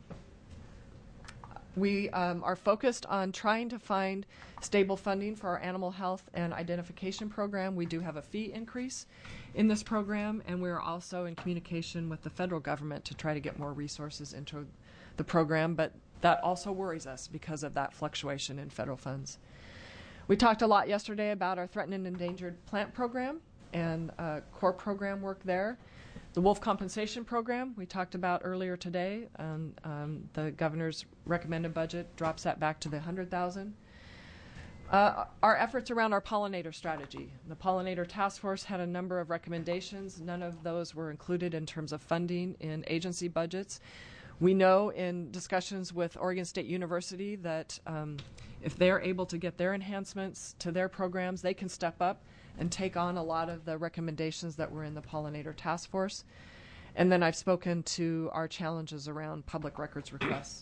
We um, are focused on trying to find stable funding for our animal health and identification program. We do have a fee increase in this program, and we are also in communication with the federal government to try to get more resources into the program, but that also worries us because of that fluctuation in federal funds. We talked a lot yesterday about our threatened and endangered plant program and uh, core program work there. The wolf compensation program we talked about earlier today, and um, the governor's recommended budget drops that back to the one hundred thousand dollars. Uh, our efforts around our pollinator strategy. The pollinator task force had a number of recommendations. None of those were included in terms of funding in agency budgets. We know in discussions with Oregon State University that um, if they're able to get their enhancements to their programs, they can step up and take on a lot of the recommendations that were in the pollinator task force. And then I've spoken to our challenges around public records requests.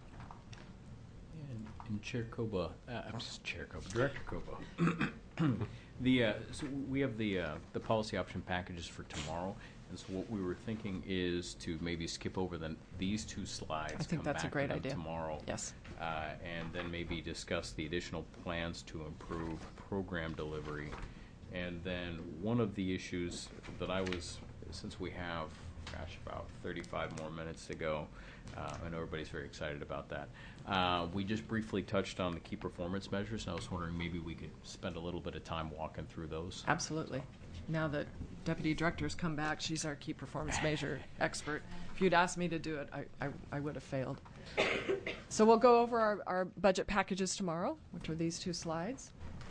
And, and Chair Koba, uh, I'm just Chair Koba, Director Koba. the uh, so we have the uh, the policy option packages for tomorrow. And so what we were thinking is to maybe skip over the, these two slides. I think come that's a back great to them idea. tomorrow. Yes. Uh, and then maybe discuss the additional plans to improve program delivery. And then one of the issues that I was, since we have, gosh, about thirty-five more minutes to go, uh, I know everybody's very excited about that. Uh, we just briefly touched on the key performance measures, and I was wondering maybe we could spend a little bit of time walking through those. Absolutely. Now that Deputy Director's come back, she's our key performance measure expert. If you'd asked me to do it, I, I, I would have failed. So we'll go over our, our budget packages tomorrow, which are these two slides.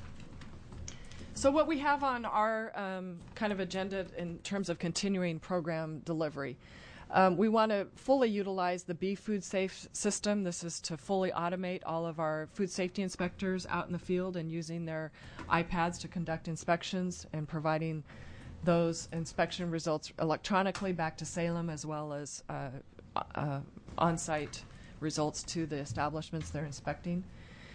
So what we have on our um, kind of agenda in terms of continuing program delivery, um, we want to fully utilize the Be Food Safe system. This is to fully automate all of our food safety inspectors out in the field and using their iPads to conduct inspections and providing those inspection results electronically back to Salem, as well as uh, uh, on-site results to the establishments they're inspecting.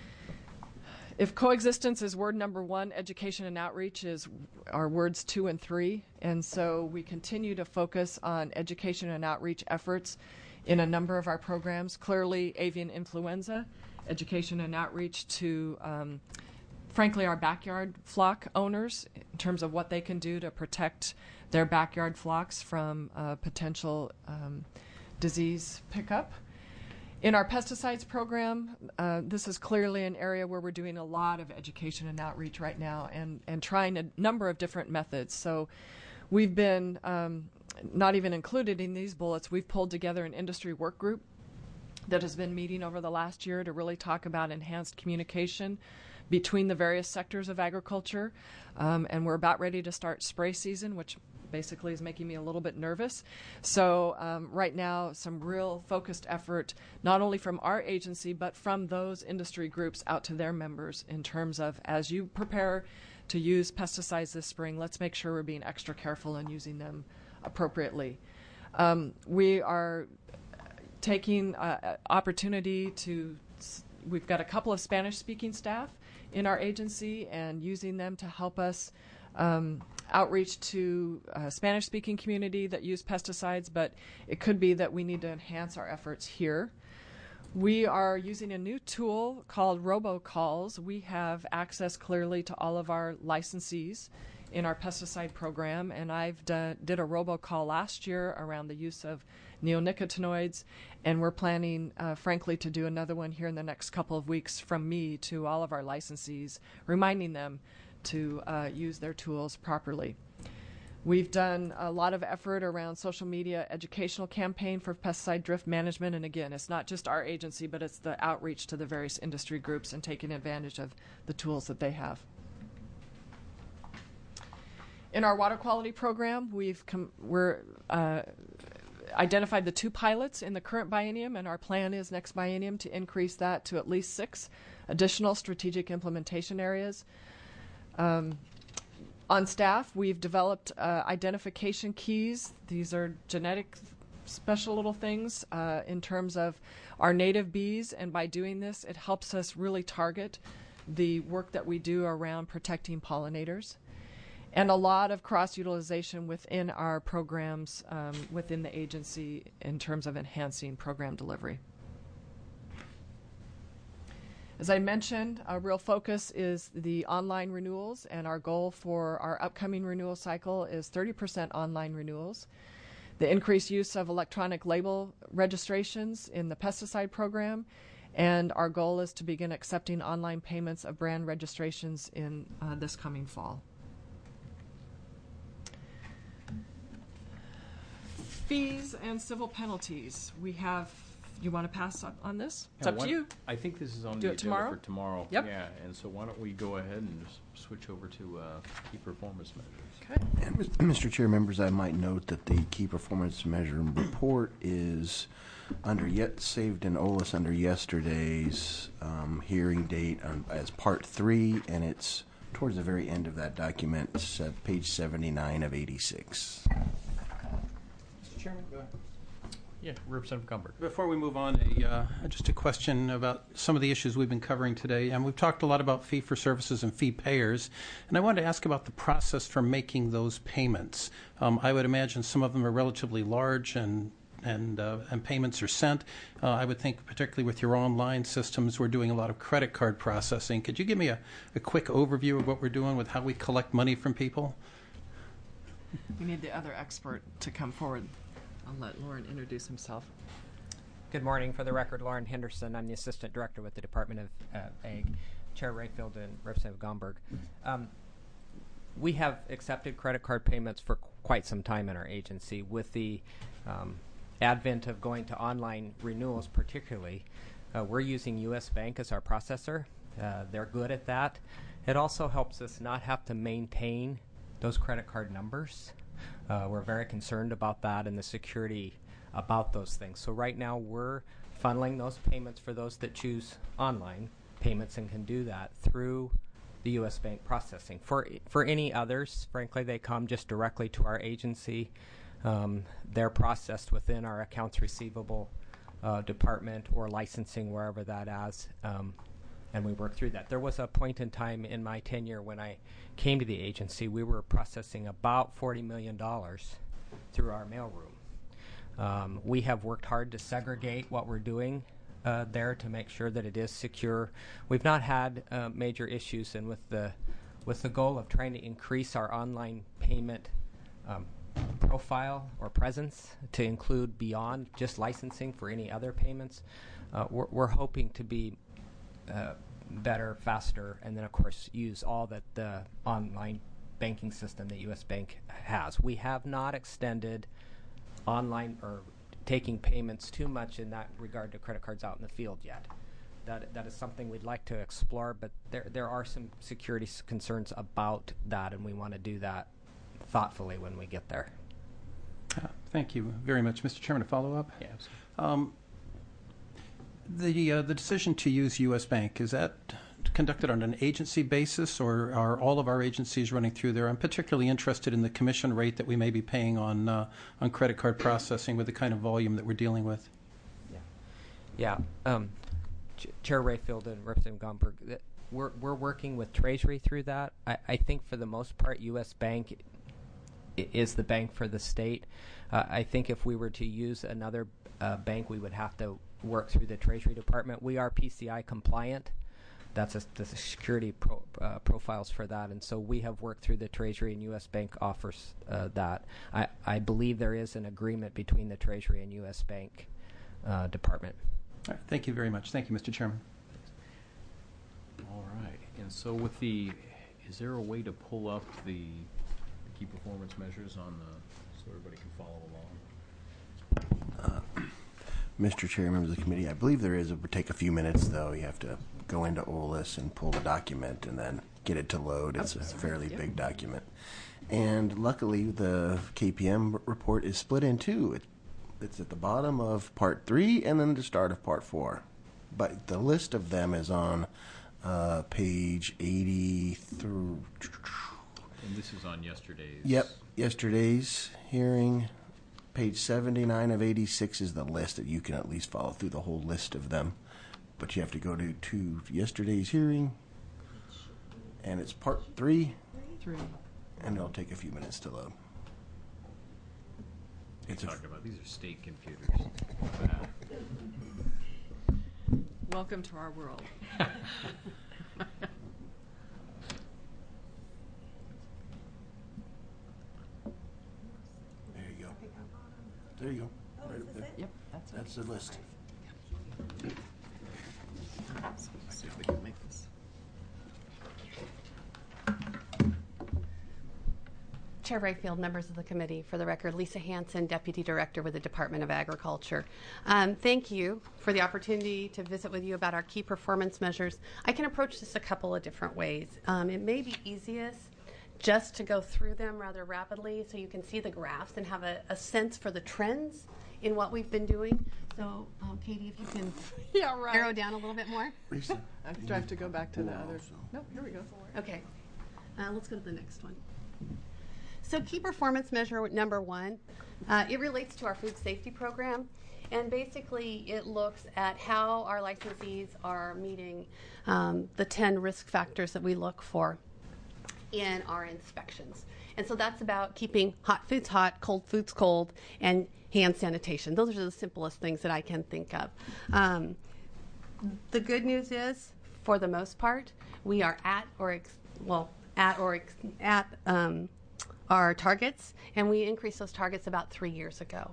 If coexistence is word number one, education and outreach is our words two and three. And so we continue to focus on education and outreach efforts in a number of our programs. Clearly, avian influenza, education and outreach to, um, frankly, our backyard flock owners in terms of what they can do to protect their backyard flocks from uh, potential um, disease pickup. In our pesticides program, uh, this is clearly an area where we're doing a lot of education and outreach right now and, and trying a number of different methods. So we've been, um, not even included in these bullets, we've pulled together an industry work group that has been meeting over the last year to really talk about enhanced communication between the various sectors of agriculture. Um, and we're about ready to start spray season, which basically is making me a little bit nervous. So um, right now, some real focused effort, not only from our agency, but from those industry groups out to their members in terms of, as you prepare to use pesticides this spring, let's make sure we're being extra careful in using them appropriately. Um, we are taking uh, opportunity to, we've got a couple of Spanish-speaking staff in our agency and using them to help us um, outreach to uh, Spanish-speaking community that use pesticides, but it could be that we need to enhance our efforts here. We are using a new tool called robocalls. We have access clearly to all of our licensees in our pesticide program, and I've done, did a robocall last year around the use of neonicotinoids, and we're planning, uh, frankly, to do another one here in the next couple of weeks from me to all of our licensees, reminding them to uh, use their tools properly. We've done a lot of effort around social media educational campaign for pesticide drift management, and again, it's not just our agency, but it's the outreach to the various industry groups and taking advantage of the tools that they have. In our water quality program, we've com- we're uh, identified the two pilots in the current biennium, and our plan is next biennium to increase that to at least six additional strategic implementation areas. Um, on staff, we've developed uh, identification keys. These are genetic special little things uh, in terms of our native bees, and by doing this, it helps us really target the work that we do around protecting pollinators. And a lot of cross-utilization within our programs um, within the agency in terms of enhancing program delivery. As I mentioned, our real focus is the online renewals, and our goal for our upcoming renewal cycle is thirty percent online renewals. The increased use of electronic label registrations in the pesticide program, and our goal is to begin accepting online payments of brand registrations in uh, this coming fall. Fees and civil penalties. We have, you want to pass on, on this? It's Yeah, up why- to you. I think this is on Do the it agenda tomorrow? for tomorrow. Yep. Yeah, and so why don't we go ahead and just switch over to uh, key performance measures. Okay. And Mis- Mister Chair, members, I might note that the key performance measure report is under yet saved in O L A S under yesterday's um, hearing date on, as part three, and it's towards the very end of that document. It's uh, page seventy-nine of eighty-six. Mister Chairman, go ahead. Yeah, Representative Gumberg. Before we move on, a, uh, just a question about some of the issues we've been covering today. And we've talked a lot about fee for services and fee payers. And I wanted to ask about the process for making those payments. Um, I would imagine some of them are relatively large and and uh, and payments are sent. Uh, I would think particularly with your online systems, we're doing a lot of credit card processing. Could you give me a, a quick overview of what we're doing with how we collect money from people? We need the other expert to come forward. I'll let Lauren introduce himself. Good morning. For the record, Lauren Henderson. I'm the Assistant Director with the Department of uh, Ag. Chair Rayfield and Representative Gomberg. Um, we have accepted credit card payments for qu- quite some time in our agency. With the um, advent of going to online renewals particularly, uh, we're using U S Bank as our processor. Uh, they're good at that. It also helps us not have to maintain those credit card numbers. Uh, we're very concerned about that and the security about those things. So right now we're funneling those payments for those that choose online payments and can do that through the U S Bank processing. For for any others, frankly, they come just directly to our agency. Um, they're processed within our accounts receivable uh, department or licensing, wherever that is, um, and we work through that. There was a point in time in my tenure when I came to the agency, we were processing about forty million dollars through our mailroom. Um, we have worked hard to segregate what we're doing uh, there to make sure that it is secure. We've not had uh, major issues, and with the with the goal of trying to increase our online payment um, profile or presence to include beyond just licensing for any other payments, uh, we're, we're hoping to be uh, better, faster, and then of course use all that the online banking system that U S Bank has. We have not extended online or taking payments too much in that regard to credit cards out in the field yet. That that is something we'd like to explore, but there there are some security s- concerns about that, and we want to do that thoughtfully when we get there. Uh, thank you very much. Mister Chairman, a follow-up? Yeah, absolutely. Um, the, uh, the decision to use U S Bank, is that conducted on an agency basis, or are all of our agencies running through there? I'm particularly interested in the commission rate that we may be paying on uh, on credit card processing with the kind of volume that we're dealing with. Yeah, yeah. Um, Ch- Chair Rayfield and Representative Gomberg, th- we're we're working with Treasury through that. I, I think for the most part, U S Bank i- is the bank for the state. Uh, I think if we were to use another uh, bank, we would have to work through the Treasury Department. We are P C I compliant. That's a, the security pro, uh, profiles for that, and so we have worked through the Treasury, and U S Bank offers uh, that. I, I believe there is an agreement between the Treasury and U S Bank uh, Department. All right, thank you very much. Thank you, Mister Chairman. All right. And so with the, is there a way to pull up the, the key performance measures on the, so everybody can follow along? Uh, Mister Chair, members of the committee, I believe there is. It would take a few minutes, though. You have to go into O L I S and pull the document and then get it to load. It's a fairly big document. And luckily, the K P M r- report is split in two. It, it's at the bottom of part three and then the start of part four. But the list of them is on uh, page eighty through. And this is on yesterday's. Yep, yesterday's hearing. Page seventy-nine of eighty-six is the list that you can at least follow through the whole list of them. But you have to go to, to yesterday's hearing, and it's part three, Three. and it'll take a few minutes to load. It's It's a, talking about, these are state computers. Wow. Welcome to our world. there you go. There you go. Right up there. Yep, that's it. That's the list. So let's see if we can make this. Chair Rayfield, members of the committee, for the record, Lisa Hanson, Deputy Director with the Department of Agriculture. Um, thank you for the opportunity to visit with you about our key performance measures. I can approach this a couple of different ways. Um, it may be easiest just to go through them rather rapidly so you can see the graphs and have a, a sense for the trends in what we've been doing. So, um, Katie, if you can Yeah, right. arrow down a little bit more. Lisa. I do I have to go back to the Four other. also. No, here we go. Okay, uh, let's go to the next one. So key performance measure number one, uh, it relates to our food safety program. And basically, it looks at how our licensees are meeting um, the ten risk factors that we look for in our inspections. And so that's about keeping hot foods hot, cold foods cold, and hand sanitation. Those are the simplest things that I can think of. Um, the good news is, for the most part, we are at or ex- well at or ex- at um, our targets, and we increased those targets about three years ago.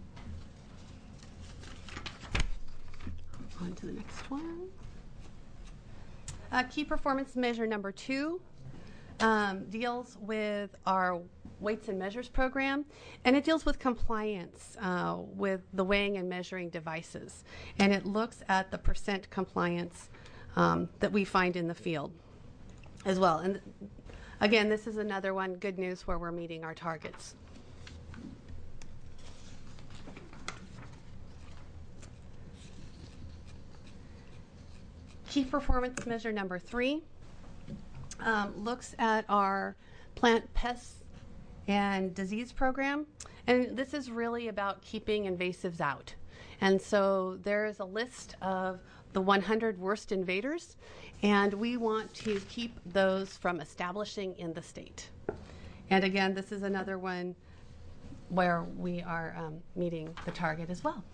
Mm-hmm. On to the next one. Uh, key performance measure number two um, deals with our weights and measures program, and it deals with compliance uh, with the weighing and measuring devices, and it looks at the percent compliance um, that we find in the field as well. And again, this is another one, good news, where we're meeting our targets. Key performance measure number three um, looks at our plant pests and disease program, and this is really about keeping invasives out. And so there is a list of the one hundred worst invaders, and we want to keep those from establishing in the state. And again, this is another one where we are um, meeting the target as well.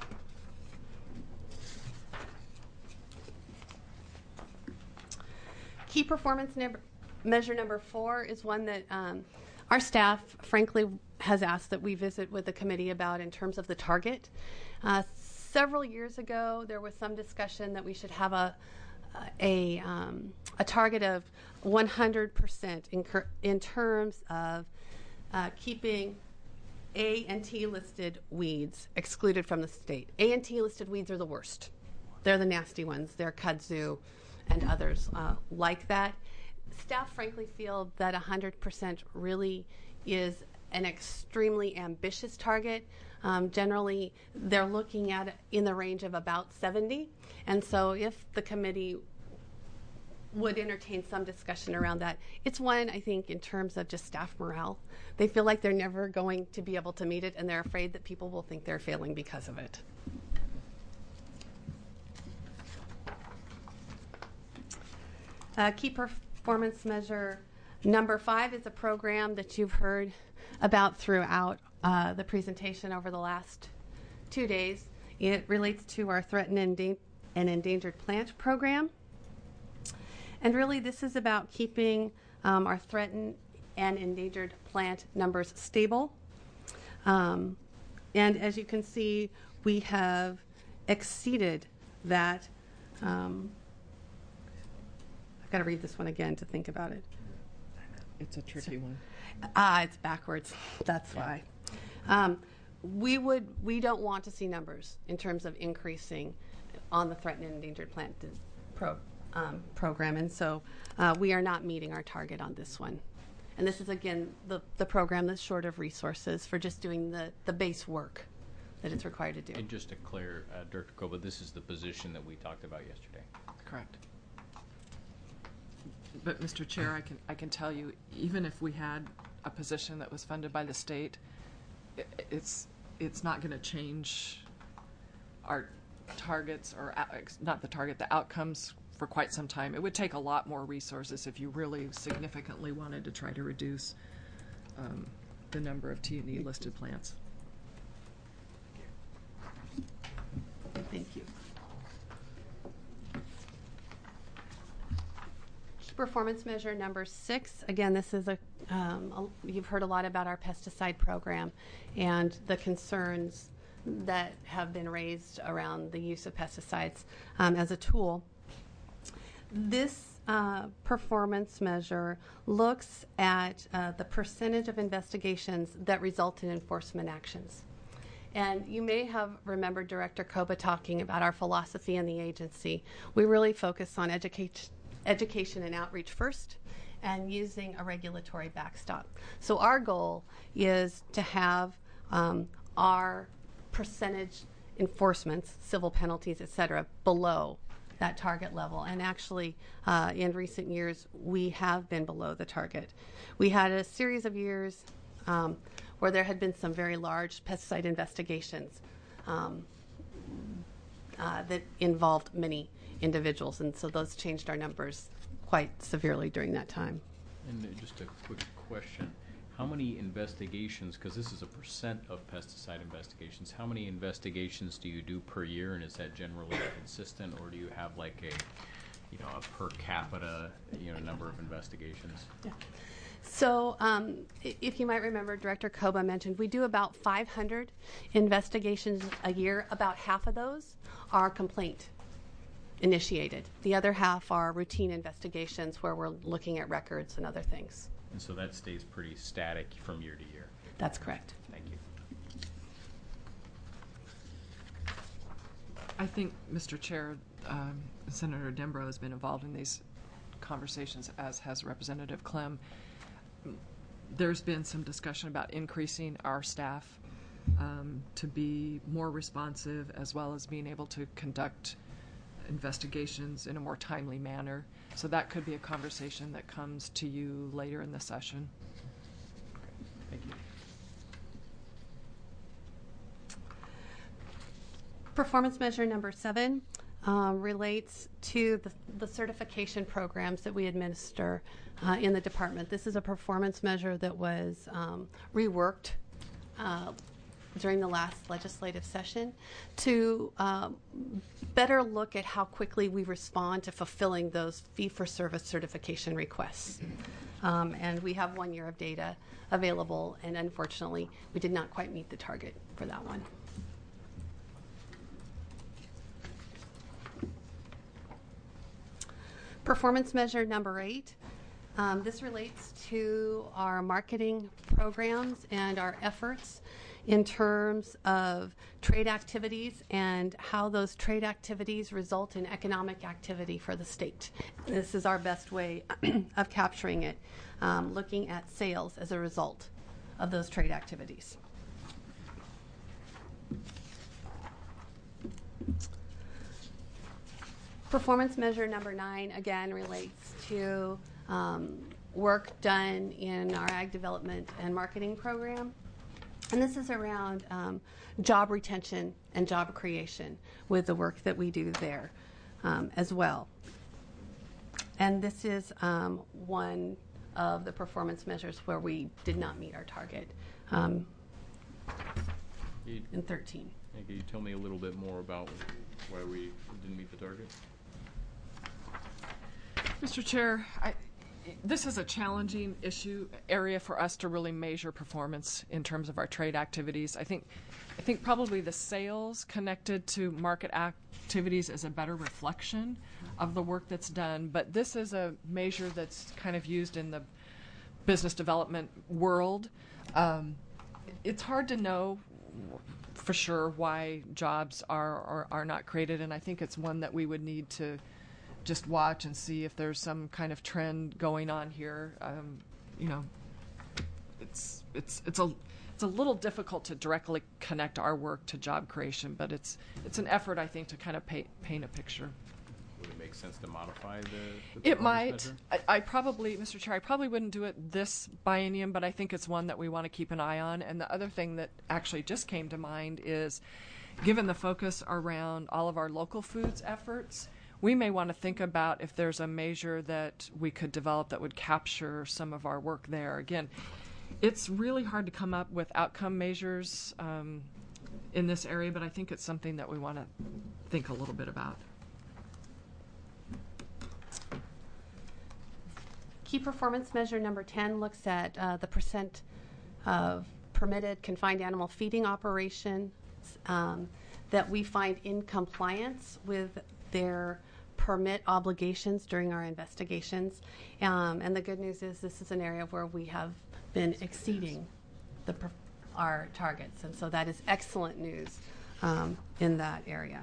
Key performance number, measure number four is one that um, our staff, frankly, has asked that we visit with the committee about in terms of the target. Uh, several years ago, there was some discussion that we should have a a, um, a target of one hundred percent in, in terms of uh, keeping A and T listed weeds excluded from the state. A and T listed weeds are the worst. They're the nasty ones. They're kudzu and others uh, like that. Staff frankly feel that one hundred percent really is an extremely ambitious target. Um, generally, they're looking at it in the range of about seventy. And so if the committee would entertain some discussion around that, it's one, I think, in terms of just staff morale. They feel like they're never going to be able to meet it, and they're afraid that people will think they're failing because of it. Uh, key performance measure number five is a program that you've heard about throughout uh, the presentation over the last two days. It relates to our threatened and, endan- and endangered plant program. And really, this is about keeping um, our threatened and endangered plant numbers stable. Um, and as you can see, we have exceeded that. Um, I've got to read this one again to think about it. It's a tricky one. Ah, it's backwards. That's why. Um, we would. We don't want to see numbers in terms of increasing on the threatened and endangered plant pro, um, program, and so uh, we are not meeting our target on this one. And this is again the the program that's short of resources for just doing the the base work that it's required to do. And just to clear, uh, Director Koba, this is the position that we talked about yesterday. Correct. But Mister Chair, I can I can tell you, even if we had a position that was funded by the state, it, it's it's not going to change our targets or out- not the target, the outcomes for quite some time. It would take a lot more resources if you really significantly wanted to try to reduce um, the number of T and E listed plants. Thank you. Performance measure number six. Again, this is a, um, a, you've heard a lot about our pesticide program and the concerns that have been raised around the use of pesticides um, as a tool. This uh, performance measure looks at uh, the percentage of investigations that result in enforcement actions. And you may have remembered Director Koba talking about our philosophy in the agency. We really focus on education education and outreach first, and using a regulatory backstop. So our goal is to have um, our percentage enforcements, civil penalties, et cetera, below that target level. And actually, uh, in recent years, we have been below the target. We had a series of years um, where there had been some very large pesticide investigations. Um, uh, that involved many individuals, and so those changed our numbers quite severely during that time. And uh, just a quick question. How many investigations, because this is a percent of pesticide investigations, how many investigations do you do per year, and is that generally consistent, or do you have like a, you know, a per capita, you know, number of investigations? Yeah. So um, if you might remember, Director Koba mentioned we do about five hundred investigations a year. About half of those are complaint initiated. The other half are routine investigations where we're looking at records and other things. And so that stays pretty static from year to year. That's correct. Thank you. I think, Mister Chair, um, Senator Dembro has been involved in these conversations, as has Representative Clem. There's been some discussion about increasing our staff um, to be more responsive, as well as being able to conduct investigations in a more timely manner. So that could be a conversation that comes to you later in the session. Thank you. Performance measure number seven um, relates to the, the certification programs that we administer uh, in the department. This is a performance measure that was um, reworked uh, during the last legislative session to um, better look at how quickly we respond to fulfilling those fee-for-service certification requests. Um, and we have one year of data available, and unfortunately, we did not quite meet the target for that one. Performance measure number eight. Um, this relates to our marketing programs and our efforts in terms of trade activities and how those trade activities result in economic activity for the state. This is our best way of capturing it, um, looking at sales as a result of those trade activities. Performance measure number nine, again, relates to um, work done in our ag development and marketing program. And this is around um, job retention and job creation with the work that we do there um, as well. And this is um, one of the performance measures where we did not meet our target um, you, in thirteen. Can you tell me a little bit more about why we didn't meet the target? Mister Chair, I, this is a challenging issue area for us to really measure performance in terms of our trade activities. I think, I think probably the sales connected to market activities is a better reflection of the work that's done. But this is a measure that's kind of used in the business development world. Um, it's hard to know for sure why jobs are, are are not created, and I think it's one that we would need to just watch and see if there's some kind of trend going on here. Um, you know, it's it's it's a it's a little difficult to directly connect our work to job creation, but it's it's an effort, I think, to kind of paint paint a picture. Would it make sense to modify the? the It might. measure? I, I probably, Mister Chair, I probably wouldn't do it this biennium, but I think it's one that we want to keep an eye on. And the other thing that actually just came to mind is, given the focus around all of our local foods efforts, we may want to think about if there's a measure that we could develop that would capture some of our work there. Again, it's really hard to come up with outcome measures um, in this area, but I think it's something that we want to think a little bit about. Key performance measure number ten looks at uh, the percent of permitted confined animal feeding operations um, that we find in compliance with their permit obligations during our investigations. Um, and the good news is this is an area where we have been exceeding the per- our targets. And so that is excellent news um, in that area.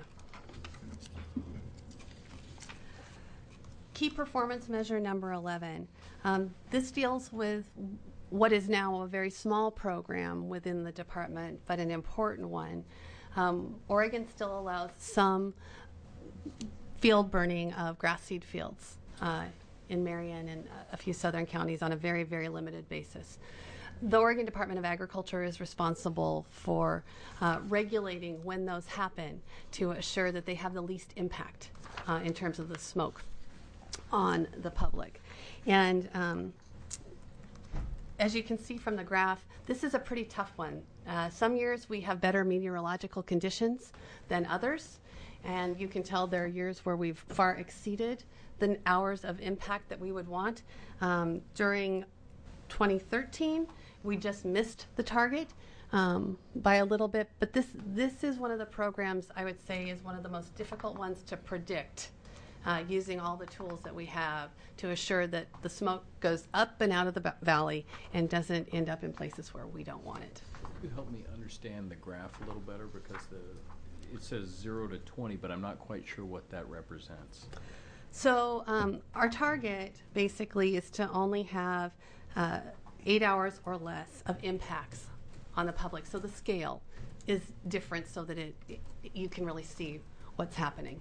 Key performance measure number eleven. Um, this deals with what is now a very small program within the department, but an important one. Um, Oregon still allows some field burning of grass seed fields uh, in Marion and a few southern counties on a very, very limited basis. the Oregon Department of Agriculture is responsible for uh, regulating when those happen to assure that they have the least impact uh, in terms of the smoke on the public. And um, as you can see from the graph, this is a pretty tough one. Uh, some years we have better meteorological conditions than others, and you can tell there are years where we've far exceeded the hours of impact that we would want. Um, during twenty thirteen, we just missed the target um, by a little bit, but this this is one of the programs I would say is one of the most difficult ones to predict, uh, using all the tools that we have to assure that the smoke goes up and out of the ba- valley and doesn't end up in places where we don't want it. Could you help me understand the graph a little better, because the it says zero to twenty, but I'm not quite sure what that represents. So um, our target basically is to only have uh, eight hours or less of impacts on the public. So the scale is different so that it, it you can really see what's happening.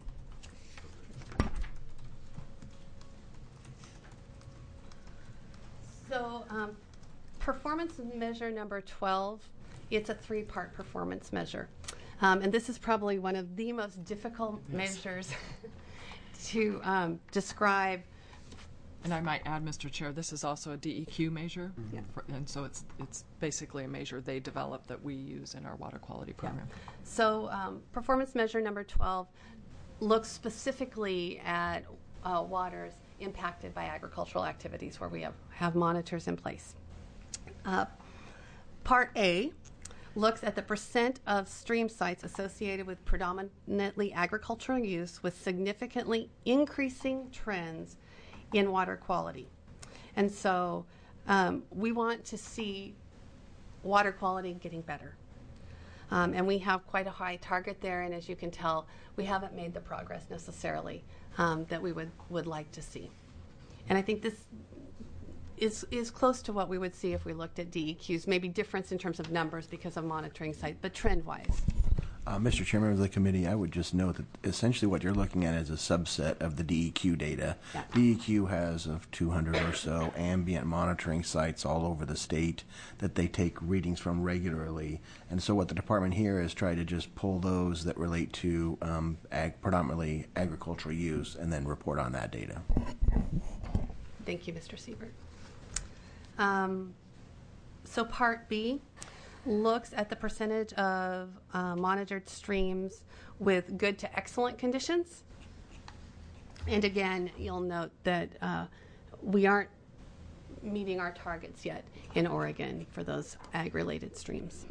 So um, performance measure number twelve, it's a three-part performance measure. Um, and this is probably one of the most difficult yes. measures to um, describe. And I might add, Mister Chair, this is also a D E Q measure, mm-hmm. yeah. for, and so it's it's basically a measure they developed that we use in our water quality program. Yeah. So um, performance measure number twelve looks specifically at uh, waters impacted by agricultural activities where we have, have monitors in place. Uh, part A looks at the percent of stream sites associated with predominantly agricultural use with significantly increasing trends in water quality. And so um, we want to see water quality getting better. Um, and we have quite a high target there, and as you can tell, we haven't made the progress necessarily um, that we would, would like to see. And I think this is is close to what we would see if we looked at D E Qs, maybe difference in terms of numbers because of monitoring site, but trend-wise. Uh, Mister Chairman of the committee, I would just note that essentially what you're looking at is a subset of the D E Q data. Yeah. D E Q has of two hundred or so ambient monitoring sites all over the state that they take readings from regularly. And so what the department here is trying to just pull those that relate to um, ag, predominantly agricultural use and then report on that data. Thank you, Mister Siebert. Um, so Part B looks at the percentage of uh, monitored streams with good to excellent conditions. And again, you'll note that uh, we aren't meeting our targets yet in Oregon for those ag-related streams.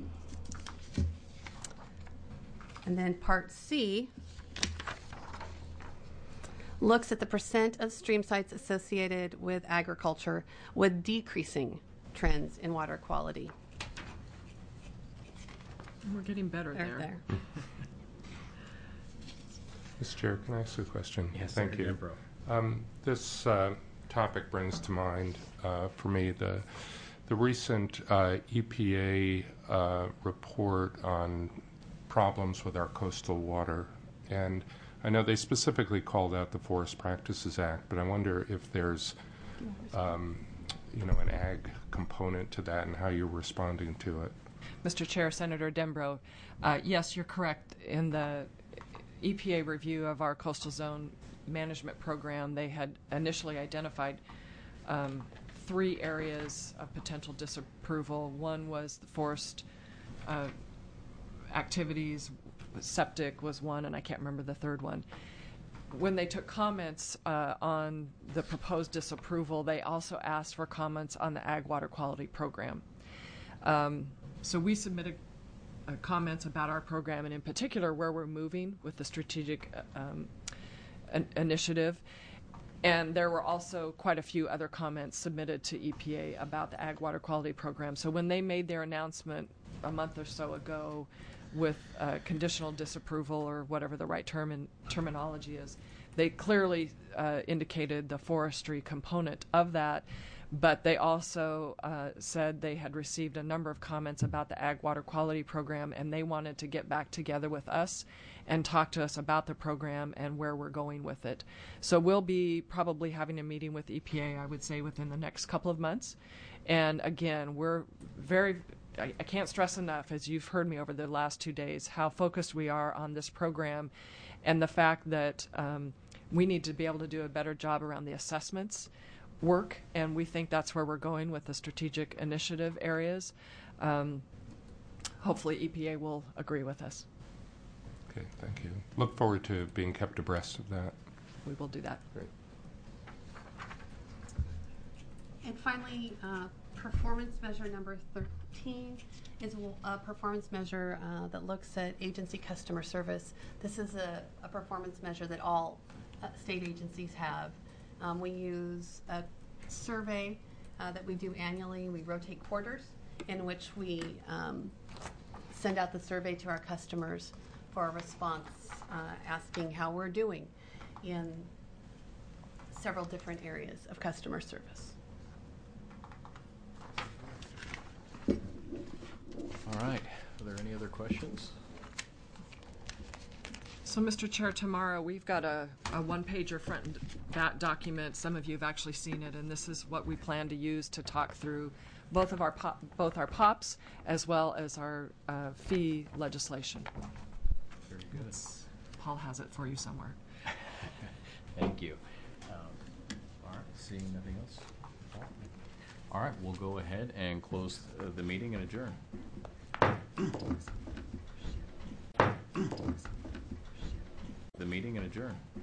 And then Part C looks at the percent of stream sites associated with agriculture with decreasing trends in water quality. We're getting better They're there. there. Mister Chair, can I ask a question? Yes, Thank you. Um, this uh, topic brings to mind uh, for me the the recent uh, E P A uh, report on problems with our coastal water. And I know they specifically called out the Forest Practices Act, but I wonder if there's, um, you know, an ag component to that and how you're responding to it. Mister Chair, Senator Dembro, uh, yes, you're correct. In the E P A review of our coastal zone management program, they had initially identified um, three areas of potential disapproval. One was the forest uh, activities. Septic was one, and I can't remember the third one. When they took comments uh, on the proposed disapproval, they also asked for comments on the ag water quality program. Um, so we submitted uh, comments about our program, and in particular where we're moving with the strategic um, an initiative. And there were also quite a few other comments submitted to E P A about the ag water quality program. So when they made their announcement a month or so ago with uh, conditional disapproval, or whatever the right term in terminology is, they clearly uh, indicated the forestry component of that, but they also uh, said they had received a number of comments about the ag water quality program, and they wanted to get back together with us and talk to us about the program and where we're going with it. So we'll be probably having a meeting with E P A, I would say, within the next couple of months. And again, we're very, I, I can't stress enough, as you've heard me over the last two days, how focused we are on this program and the fact that um, we need to be able to do a better job around the assessments work, and we think that's where we're going with the strategic initiative areas. Um, hopefully E P A will agree with us. Okay, thank you. Look forward to being kept abreast of that. We will do that. Great. And finally, uh, performance measure number thirteen is a performance measure uh, that looks at agency customer service. This is a, a performance measure that all uh, state agencies have. Um, we use a survey uh, that we do annually. We rotate quarters in which we um, send out the survey to our customers for a response uh, asking how we're doing in several different areas of customer service. All right. Are there any other questions? So, Mister Chair, tomorrow we've got a, a one-pager front and back document. Some of you have actually seen it, and this is what we plan to use to talk through both of our pop, both our P O Ps as well as our uh, fee legislation. Very good. It's, Paul has it for you somewhere. Thank you. Um, all right. Seeing nothing else. All right. We'll go ahead and close uh, the meeting and adjourn. The meeting and adjourn.